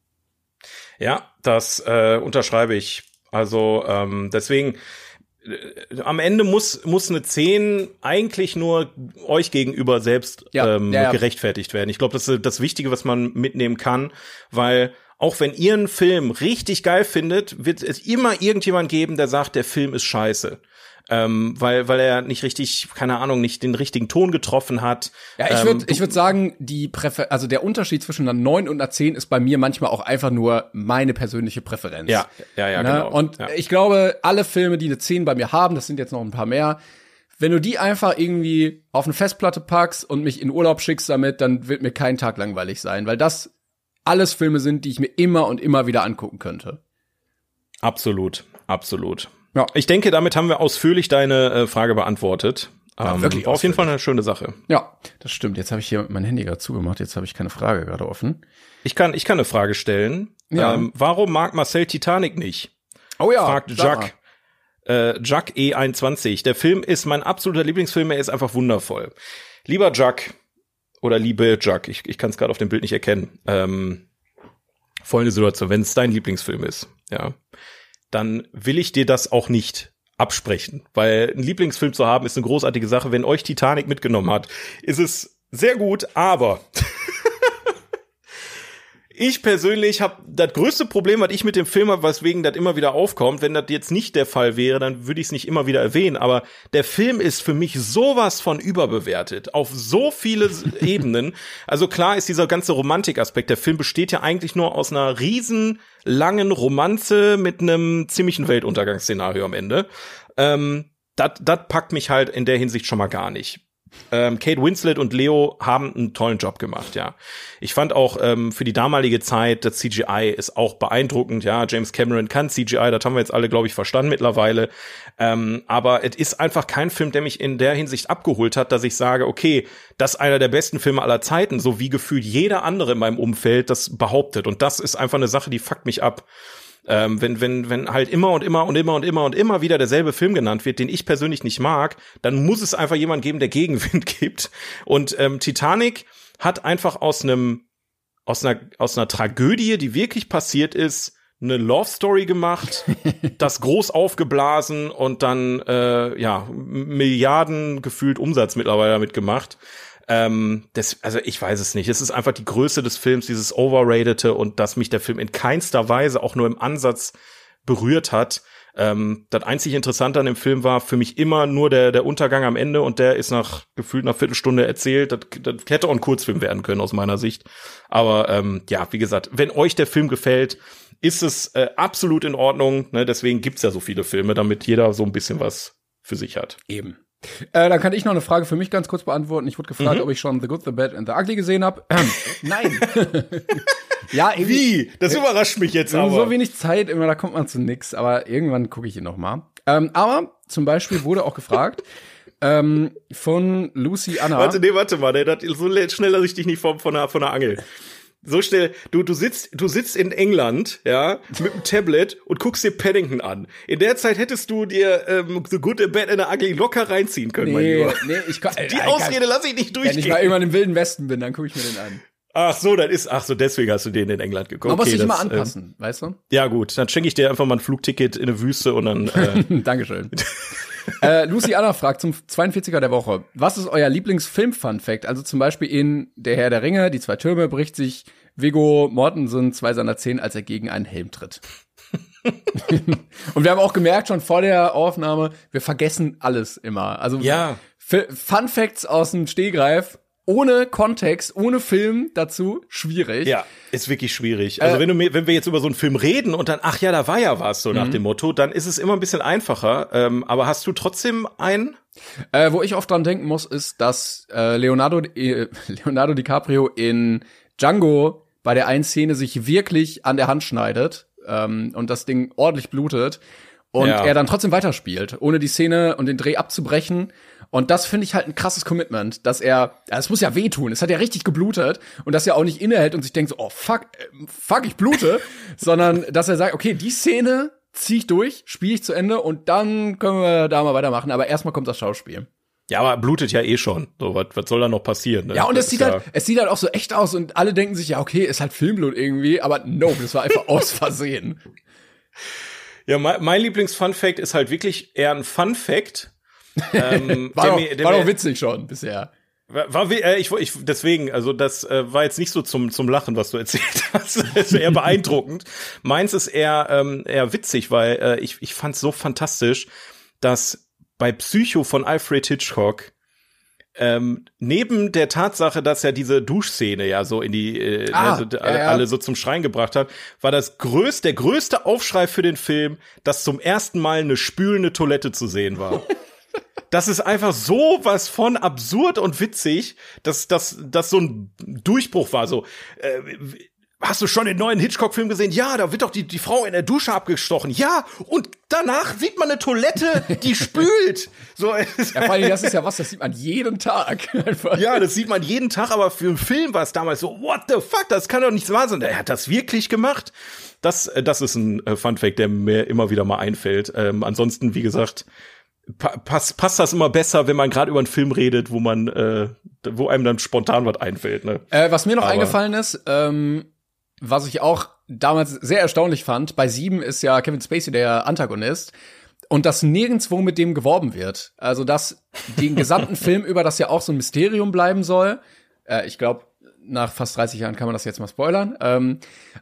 Ja, das äh, unterschreibe ich. Also ähm, deswegen äh, am Ende muss muss eine zehn eigentlich nur euch gegenüber selbst ja, ähm, ja, ja. gerechtfertigt werden. Ich glaube, das ist das Wichtige, was man mitnehmen kann, weil auch wenn ihr einen Film richtig geil findet, wird es immer irgendjemand geben, der sagt, der Film ist scheiße. Ähm, weil, weil er nicht richtig, keine Ahnung, nicht den richtigen Ton getroffen hat. Ja, ich würde, ähm, ich würde sagen, die Präfer- also der Unterschied zwischen einer neun und einer zehn ist bei mir manchmal auch einfach nur meine persönliche Präferenz. Ja, ja, ja, ne? genau. Und ja. ich glaube, alle Filme, die eine zehn bei mir haben, das sind jetzt noch ein paar mehr, wenn du die einfach irgendwie auf eine Festplatte packst und mich in Urlaub schickst damit, dann wird mir kein Tag langweilig sein, weil das alles Filme sind, die ich mir immer und immer wieder angucken könnte. Absolut, absolut. Ja. Ich denke, damit haben wir ausführlich deine äh, Frage beantwortet. Ja, ähm, wirklich war auf jeden Fall eine schöne Sache. Ja, das stimmt. Jetzt habe ich hier mein Handy gerade zugemacht. Jetzt habe ich keine Frage gerade offen. Ich kann, ich kann eine Frage stellen. Ja. Ähm, warum mag Marcel Titanic nicht? Oh ja, fragt Jack. Äh, Jack E einundzwanzig. Der Film ist mein absoluter Lieblingsfilm. Er ist einfach wundervoll. Lieber Jack oder liebe Jack, ich, ich kann es gerade auf dem Bild nicht erkennen. Ähm, folgende Situation, wenn es dein Lieblingsfilm ist, ja, dann will ich dir das auch nicht absprechen, weil einen Lieblingsfilm zu haben ist eine großartige Sache. Wenn euch Titanic mitgenommen hat, ist es sehr gut, aber ich persönlich habe das größte Problem, was ich mit dem Film habe, weswegen das immer wieder aufkommt. Wenn das jetzt nicht der Fall wäre, dann würde ich es nicht immer wieder erwähnen. Aber der Film ist für mich sowas von überbewertet, auf so viele Ebenen. Also klar ist dieser ganze Romantikaspekt. Der Film besteht ja eigentlich nur aus einer riesen langen Romanze mit einem ziemlichen Weltuntergangsszenario am Ende. Ähm, das packt mich halt in der Hinsicht schon mal gar nicht. Ähm, Kate Winslet und Leo haben einen tollen Job gemacht, ja. Ich fand auch ähm, für die damalige Zeit, das C G I ist auch beeindruckend, ja. James Cameron kann C G I, das haben wir jetzt alle, glaube ich, verstanden mittlerweile. Ähm, aber es ist einfach kein Film, der mich in der Hinsicht abgeholt hat, dass ich sage, okay, das ist einer der besten Filme aller Zeiten, so wie gefühlt jeder andere in meinem Umfeld das behauptet. Und das ist einfach eine Sache, die fuckt mich ab. Ähm, wenn, wenn, wenn halt immer und immer und immer und immer und immer wieder derselbe Film genannt wird, den ich persönlich nicht mag, dann muss es einfach jemand geben, der Gegenwind gibt. Und ähm, Titanic hat einfach aus einem, aus einer, aus einer Tragödie, die wirklich passiert ist, eine Love Story gemacht, das groß aufgeblasen und dann, äh, ja, Milliarden gefühlt Umsatz mittlerweile damit gemacht. Ähm, das, also ich weiß es nicht. Es ist einfach die Größe des Films, dieses Overratete, und dass mich der Film in keinster Weise auch nur im Ansatz berührt hat. Ähm, das einzig Interessante an dem Film war für mich immer nur der, der Untergang am Ende, und der ist nach gefühlt einer Viertelstunde erzählt. Das, das hätte auch ein Kurzfilm werden können aus meiner Sicht. Aber ähm, ja, wie gesagt, wenn euch der Film gefällt, ist es äh, absolut in Ordnung. Ne? Deswegen gibt's ja so viele Filme, damit jeder so ein bisschen was für sich hat. Eben. Äh, dann kann ich noch eine Frage für mich ganz kurz beantworten. Ich wurde gefragt, Mhm. ob ich schon The Good, The Bad and The Ugly gesehen habe. Ähm, nein. Ja, irgendwie. Wie? Das überrascht mich jetzt aber. So wenig Zeit, immer, da kommt man zu nix. Aber irgendwann gucke ich ihn noch mal. Ähm, aber zum Beispiel wurde auch gefragt ähm, von Lucy Anna. Warte, nee, warte mal, der hat so schnell lasse ich dich nicht von, von, der, von der Angel. So schnell, du, du sitzt, du sitzt in England, ja, mit dem Tablet und guckst dir Paddington an. In der Zeit hättest du dir ähm, The Good, The Bad and The Ugly locker reinziehen können, mein Nee, Lieber. nee, ich kann. Die Ausrede lasse ich nicht Wenn ich durchgehen. mal irgendwann im Wilden Westen bin, dann gucke ich mir den an. Ach so, das ist, ach so, deswegen hast du den in England geguckt. Man muss Okay, sich immer das, anpassen, äh, weißt du? Ja gut, dann schenke ich dir einfach mal ein Flugticket in eine Wüste und dann äh, Dankeschön. äh, Lucy Anna fragt zum zweiundvierziger der Woche: Was ist euer Lieblingsfilm-Fun-Fact? Also zum Beispiel in Der Herr der Ringe, die zwei Türme, bricht sich Viggo Mortensen zwei seiner Zehen, als er gegen einen Helm tritt. Und wir haben auch gemerkt, schon vor der Aufnahme, wir vergessen alles immer. Also ja. F- Fun Facts aus dem Stehgreif, ohne Kontext, ohne Film dazu, schwierig. Ja, ist wirklich schwierig. Also Äh, wenn du mir, wenn wir jetzt über so einen Film reden und dann, ach ja, da war ja was, so nach Mhm. dem Motto, dann ist es immer ein bisschen einfacher. Ähm, aber hast du trotzdem einen? Äh, wo ich oft dran denken muss, ist, dass äh, Leonardo, äh, Leonardo DiCaprio in Django bei der einen Szene sich wirklich an der Hand schneidet ähm, und das Ding ordentlich blutet und Ja. er dann trotzdem weiterspielt, ohne die Szene und den Dreh abzubrechen. Und das finde ich halt ein krasses Commitment, dass er, ja, es muss ja wehtun, es hat ja richtig geblutet, und dass er auch nicht innehält und sich denkt so, oh fuck, äh, fuck, ich blute, sondern dass er sagt, okay, die Szene zieh ich durch, spiele ich zu Ende und dann können wir da mal weitermachen, aber erstmal kommt das Schauspiel. Ja, aber blutet ja eh schon. So, was, was soll da noch passieren? Ne? Ja, und Das es sieht ist halt, es sieht halt auch so echt aus und alle denken sich, ja, okay, ist halt Filmblut irgendwie, aber no, das war einfach aus Versehen. Ja, mein, mein Lieblings-Fun-Fact ist halt wirklich eher ein Fun-Fact. ähm, War, der doch, mir, der war mir, doch witzig schon bisher. War, war äh, ich, ich deswegen, also das äh, war jetzt nicht so zum zum Lachen, was du erzählt hast. Das ist eher beeindruckend. Meins ist eher ähm, eher witzig, weil äh, ich ich fand's so fantastisch, dass bei Psycho von Alfred Hitchcock ähm, neben der Tatsache, dass er diese Duschszene ja so in die äh, ah, also, ja, alle, ja. alle so zum Schreien gebracht hat, war das größte der größte Aufschrei für den Film, dass zum ersten Mal eine spülende Toilette zu sehen war. Das ist einfach so was von absurd und witzig, dass das dass so ein Durchbruch war. So, äh, hast du schon den neuen Hitchcock-Film gesehen? Ja, da wird doch die die Frau in der Dusche abgestochen. Ja, und danach sieht man eine Toilette, die spült. So, Ja, vor allem, das ist ja was, das sieht man jeden Tag. Einfach. ja, das sieht man jeden Tag, aber für einen Film war es damals so, what the fuck, das kann doch nicht wahr sein. Er hat das wirklich gemacht. Das, das ist ein äh, Funfact, der mir immer wieder mal einfällt. Ähm, ansonsten, wie gesagt, pa passt, passt das immer besser, wenn man gerade über einen Film redet, wo man, äh, wo einem dann spontan was einfällt. Ne? Äh, was mir noch Aber- eingefallen ist, ähm, was ich auch damals sehr erstaunlich fand, bei Sieben ist ja Kevin Spacey der Antagonist und dass nirgendwo mit dem geworben wird. Also, dass den gesamten Film über das ja auch so ein Mysterium bleiben soll. Äh, ich glaube, nach fast dreißig Jahren kann man das jetzt mal spoilern. Ähm,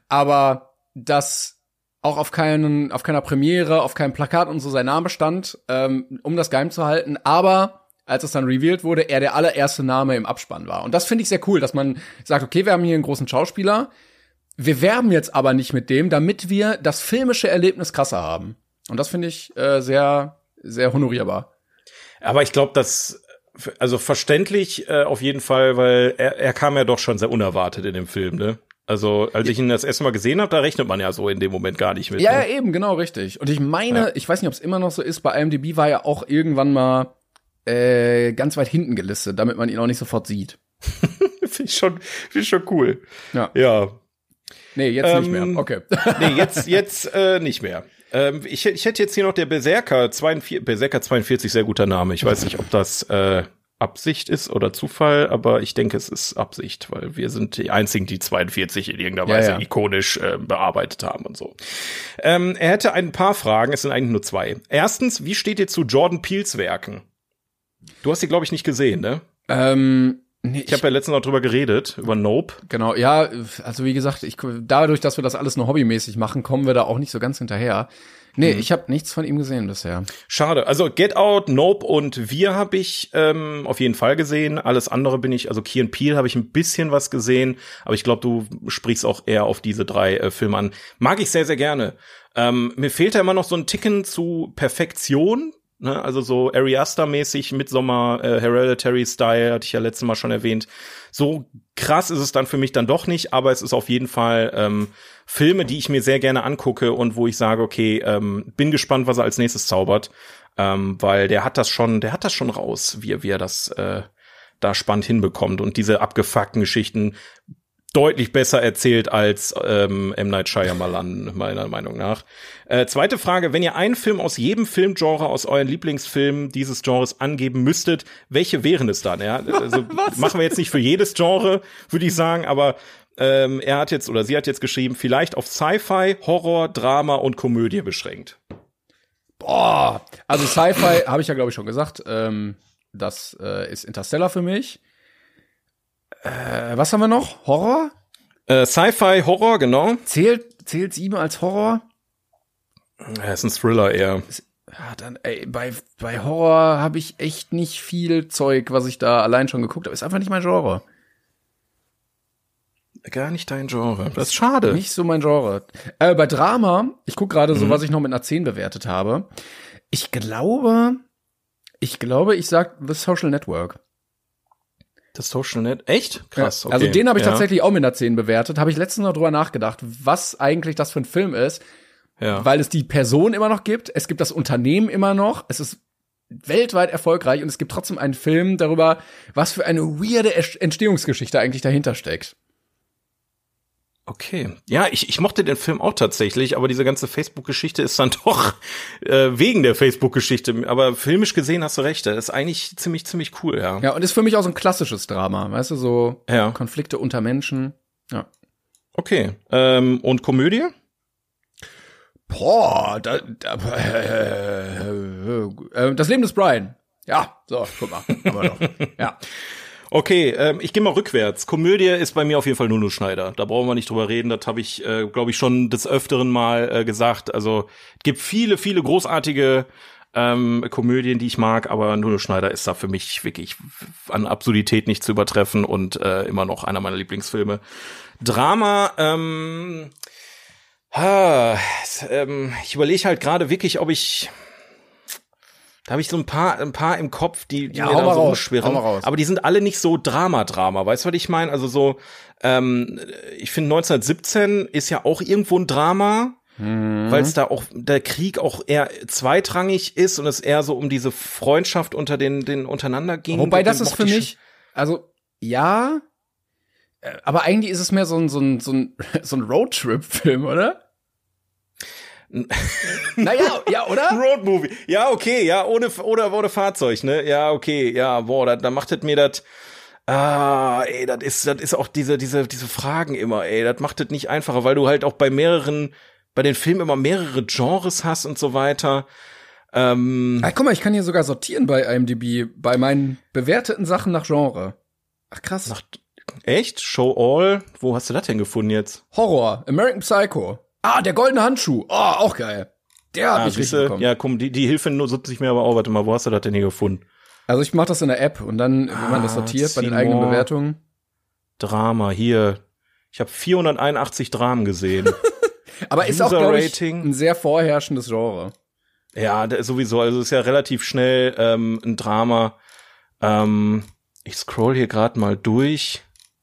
aber dass auch auf keinen, auf keiner Premiere, auf keinem Plakat und so sein Name stand, ähm, um das geheim zu halten. Aber als es dann revealed wurde, er der allererste Name im Abspann war. Und das finde ich sehr cool, dass man sagt, okay, wir haben hier einen großen Schauspieler, wir werben jetzt aber nicht mit dem, damit wir das filmische Erlebnis krasser haben. Und das finde ich äh, sehr, sehr honorierbar. Aber ich glaube, das, also verständlich äh, auf jeden Fall, weil er, er kam ja doch schon sehr unerwartet in dem Film, ne? Also, als ich ihn das erste Mal gesehen habe, da rechnet man ja so in dem Moment gar nicht mit. Ja, ne? ja, eben, genau, richtig. Und ich meine, Ja. ich weiß nicht, ob es immer noch so ist, bei I M D B war er auch irgendwann mal äh, ganz weit hinten gelistet, damit man ihn auch nicht sofort sieht. Finde ich schon, finde ich schon cool. Ja. Ja. Nee, jetzt Ähm, nicht mehr. Okay. Nee, jetzt, jetzt äh, nicht mehr. Ähm, ich, ich hätte jetzt hier noch der Berserker zweiundvierzig, Berserker zweiundvierzig, sehr guter Name. Ich weiß nicht, ob das äh, Absicht ist oder Zufall, aber ich denke, es ist Absicht, weil wir sind die einzigen, die zweiundvierzig in irgendeiner Ja, Weise ja. ikonisch äh, bearbeitet haben und so. Ähm, er hätte ein paar Fragen, es sind eigentlich nur zwei. Erstens, wie steht ihr zu Jordan Peels Werken? Du hast sie, glaube ich, nicht gesehen, ne? ähm, nee, Ich habe ja letztens noch drüber geredet, über Nope. Genau, ja, also wie gesagt, ich, dadurch, dass wir das alles nur hobbymäßig machen, kommen wir da auch nicht so ganz hinterher. Nee, Mhm. ich habe nichts von ihm gesehen bisher. Schade. Also Get Out, Nope und Wir habe ich ähm, auf jeden Fall gesehen. Alles andere bin ich, also Key and Peele habe ich ein bisschen was gesehen, aber ich glaube, du sprichst auch eher auf diese drei äh, Filme an. Mag ich sehr, sehr gerne. Ähm, mir fehlt da immer noch so ein Ticken zu Perfektion. Ne, also so Ari Aster-mäßig, Midsommar, äh, Hereditary-Style, hatte ich ja letztes Mal schon erwähnt. So krass ist es dann für mich dann doch nicht, aber es ist auf jeden Fall ähm, Filme, die ich mir sehr gerne angucke und wo ich sage, okay, ähm, bin gespannt, was er als nächstes zaubert, ähm, weil der hat das schon, der hat das schon raus, wie er, wie er das äh, da spannend hinbekommt und diese abgefuckten Geschichten deutlich besser erzählt als ähm, M. Night Shyamalan, meiner Meinung nach. Äh, zweite Frage, wenn ihr einen Film aus jedem Filmgenre, aus euren Lieblingsfilmen dieses Genres angeben müsstet, welche wären es dann? Ja, also machen wir jetzt nicht für jedes Genre, würde ich sagen, aber ähm, er hat jetzt oder sie hat jetzt geschrieben, vielleicht auf Sci-Fi, Horror, Drama und Komödie beschränkt. Boah, also Sci-Fi habe ich ja, glaube ich, schon gesagt. Ähm, das äh, ist Interstellar für mich. Äh, was haben wir noch? Horror? Äh, Sci-Fi, Horror, genau. Zählt, zählt Sieben als Horror? Ja, ist ein Thriller eher. Ja, dann, ey, bei, bei Horror habe ich echt nicht viel Zeug, was ich da allein schon geguckt habe. Ist einfach nicht mein Genre. Gar nicht dein Genre. Das ist schade. Nicht so mein Genre. Äh, bei Drama, ich guck gerade so, Mhm. was ich noch mit einer zehn bewertet habe. Ich glaube, ich glaube, ich sag The Social Network. Das Social Net. Echt? Krass. Ja, also okay. den habe ich Ja. tatsächlich auch mit einer zehn bewertet. Habe ich letztens noch drüber nachgedacht, was eigentlich das für ein Film ist. Ja. Weil es die Person immer noch gibt, es gibt das Unternehmen immer noch, es ist weltweit erfolgreich und es gibt trotzdem einen Film darüber, was für eine weirde Entstehungsgeschichte eigentlich dahinter steckt. Okay. Ja, ich, ich mochte den Film auch tatsächlich, aber diese ganze Facebook-Geschichte ist dann doch äh, wegen der Facebook-Geschichte. Aber filmisch gesehen hast du recht, das ist eigentlich ziemlich, ziemlich cool, ja. Ja, und ist für mich auch so ein klassisches Drama, weißt du, so Ja. Konflikte unter Menschen. Ja. Okay. Ähm, und Komödie? Boah, da, da, äh, äh, äh, das Leben des Brian. Ja, so, guck mal. Aber doch. Ja. Okay, ähm, ich gehe mal rückwärts. Komödie ist bei mir auf jeden Fall Nuno Schneider. Da brauchen wir nicht drüber reden. Das habe ich, äh, glaube ich, schon des Öfteren mal äh, gesagt. Also es gibt viele, viele großartige ähm, Komödien, die ich mag, aber Nuno Schneider ist da für mich wirklich an Absurdität nicht zu übertreffen und äh, immer noch einer meiner Lieblingsfilme. Drama, ähm, ha, ähm ich überlege halt gerade wirklich, ob ich Da habe ich so ein paar, ein paar im Kopf, die, die ja, mir da so raus, umschwirren. Aber die sind alle nicht so Drama-Drama. Weißt du, was ich meine? Also so, ähm, ich finde neunzehnhundertsiebzehn ist ja auch irgendwo ein Drama, mhm. weil es da auch, der Krieg auch eher zweitrangig ist und es eher so um diese Freundschaft unter den, den untereinander ging. Wobei das ist für mich, also, ja, aber eigentlich ist es mehr so ein, so ein, so ein, so ein Roadtrip-Film, oder? Naja, ja, oder? Roadmovie. Ja, okay, ja, ohne, ohne, ohne Fahrzeug, ne? Ja, okay, ja, boah, da, da macht es mir das, ah, ey, das ist, das ist auch diese, diese, diese Fragen immer, ey, das macht es nicht einfacher, weil du halt auch bei mehreren, bei den Filmen immer mehrere Genres hast und so weiter. Ähm. Ach, guck mal, ich kann hier sogar sortieren bei I M D B, bei meinen bewerteten Sachen nach Genre. Ach, krass. Nach, echt? Show All? Wo hast du das denn gefunden jetzt? Horror, American Psycho. Ah, der goldene Handschuh. Oh, auch geil. Der hat ah, mich siehste, richtig bekommen. Ja, komm, die, die Hilfe nutze ich mir aber auch. Warte mal, wo hast du das denn hier gefunden? Also ich mach das in der App und dann, wenn man das sortiert, bei den eigenen Bewertungen. Drama, hier. Ich habe vierhunderteinundachtzig Dramen gesehen. Aber ist auch, glaube ich, ein sehr vorherrschendes Genre. Ja, der ist sowieso. Also ist ja relativ schnell ähm, ein Drama. Ähm, ich scroll hier gerade mal durch.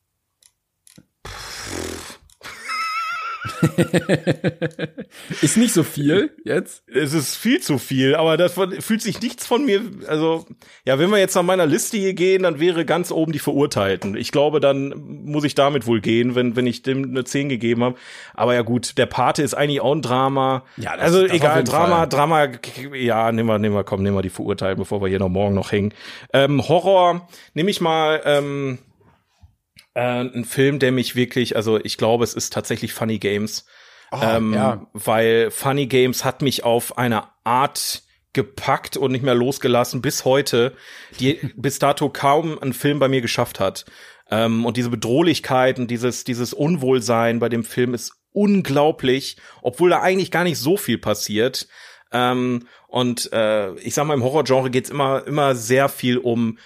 Ist nicht so viel jetzt. Es ist viel zu viel, aber das fühlt sich nichts von mir, also, ja, wenn wir jetzt nach meiner Liste hier gehen, dann wäre ganz oben die Verurteilten. Ich glaube, dann muss ich damit wohl gehen, wenn, wenn ich dem eine zehn gegeben habe. Aber ja gut, der Pate ist eigentlich auch ein Drama. Ja, das, also das egal, Drama, Fall. Drama, ja, nehmen wir, nehmen wir, komm, nehmen wir die Verurteilten, bevor wir hier noch morgen noch hängen. Ähm, Horror, nehme ich mal, ähm, Äh, ein Film, der mich wirklich, also ich glaube, es ist tatsächlich Funny Games, oh, ähm, ja. weil Funny Games hat mich auf eine Art gepackt und nicht mehr losgelassen bis heute, die bis dato kaum ein Film bei mir geschafft hat. Ähm, und diese Bedrohlichkeit und dieses dieses Unwohlsein bei dem Film ist unglaublich, obwohl da eigentlich gar nicht so viel passiert. Ähm, und äh, ich sag mal, im Horrorgenre geht's immer immer sehr viel um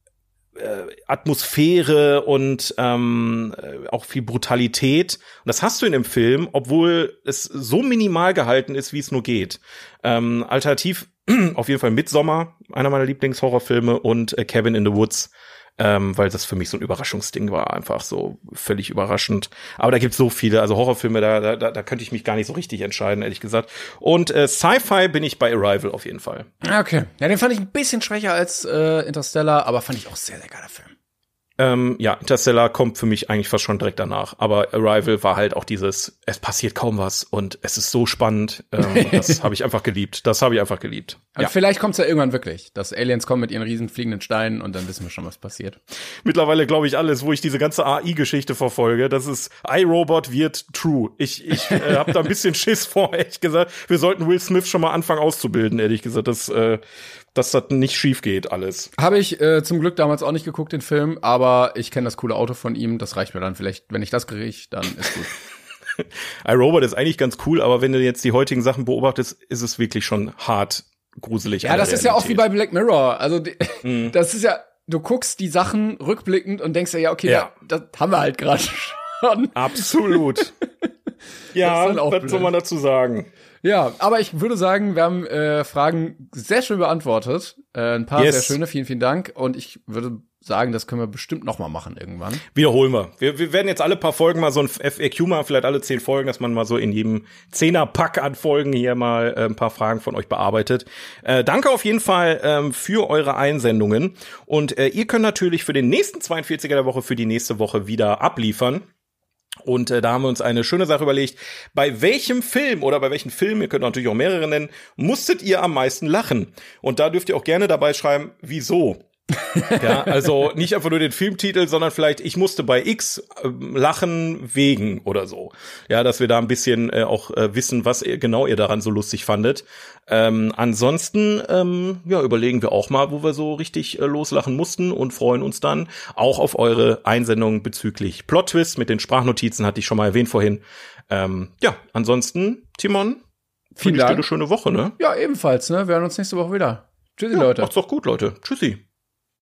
Atmosphäre und ähm, auch viel Brutalität. Und das hast du in dem Film, obwohl es so minimal gehalten ist, wie es nur geht. Ähm, alternativ auf jeden Fall Midsommar, einer meiner Lieblingshorrorfilme, und äh, Cabin in the Woods, ähm, weil das für mich so ein Überraschungsding war, einfach so völlig überraschend. Aber da gibt's so viele, also Horrorfilme, da, da, da könnte ich mich gar nicht so richtig entscheiden, ehrlich gesagt. Und äh, Sci-Fi bin ich bei Arrival auf jeden Fall. Okay, ja, den fand ich ein bisschen schwächer als äh, Interstellar, aber fand ich auch sehr, sehr geiler Film. Ähm, ja, Interstellar kommt für mich eigentlich fast schon direkt danach. Aber Arrival war halt auch dieses, es passiert kaum was und es ist so spannend. Ähm, das habe ich einfach geliebt. Das habe ich einfach geliebt. Ja. Vielleicht kommt's ja irgendwann wirklich, dass Aliens kommen mit ihren riesen fliegenden Steinen und dann wissen wir schon, was passiert. Mittlerweile glaube ich alles, wo ich diese ganze A I-Geschichte verfolge, das ist iRobot wird true. Ich, ich äh, habe da ein bisschen Schiss vor, ehrlich gesagt. Wir sollten Will Smith schon mal anfangen auszubilden, ehrlich gesagt. Das äh, dass das nicht schief geht, alles. Habe ich äh, zum Glück damals auch nicht geguckt, den Film, aber ich kenne das coole Auto von ihm, das reicht mir dann vielleicht, wenn ich das kriege, dann ist gut. iRobot ist eigentlich ganz cool, aber wenn du jetzt die heutigen Sachen beobachtest, ist es wirklich schon hart gruselig. Ja, das ist ja auch wie bei Black Mirror, also die, mm. das ist ja, du guckst die Sachen rückblickend und denkst ja, ja, okay, ja. Das, das haben wir halt gerade schon. Absolut. Ja, was soll man dazu sagen? Ja, aber ich würde sagen, wir haben äh, Fragen sehr schön beantwortet. Äh, ein paar yes. sehr schöne, vielen, vielen Dank. Und ich würde sagen, das können wir bestimmt noch mal machen irgendwann. Wiederholen wir. wir. Wir werden jetzt alle paar Folgen mal so ein F A Q machen, vielleicht alle zehn Folgen, dass man mal so in jedem Zehner-Pack an Folgen hier mal äh, ein paar Fragen von euch bearbeitet. Äh, danke auf jeden Fall ähm, für eure Einsendungen. Und äh, ihr könnt natürlich für den nächsten zweiundvierziger der Woche, für die nächste Woche wieder abliefern. Und äh, da haben wir uns eine schöne Sache überlegt. Bei welchem Film oder bei welchen Filmen, ihr könnt natürlich auch mehrere nennen, musstet ihr am meisten lachen? Und da dürft ihr auch gerne dabei schreiben, wieso. Ja, also nicht einfach nur den Filmtitel, sondern vielleicht ich musste bei X äh, lachen wegen oder so. Ja, dass wir da ein bisschen äh, auch äh, wissen, was ihr, genau ihr daran so lustig fandet. Ähm, ansonsten ähm, ja, überlegen wir auch mal, wo wir so richtig äh, loslachen mussten und freuen uns dann auch auf eure Einsendungen bezüglich Plot-Twist mit den Sprachnotizen, hatte ich schon mal erwähnt vorhin. Ähm, ja, ansonsten, Timon, vielen Dank. Eine schöne Woche, ne? Ja, ebenfalls, ne? Wir hören uns nächste Woche wieder. Tschüssi, Ja, Leute. macht's doch gut, Leute. Tschüssi.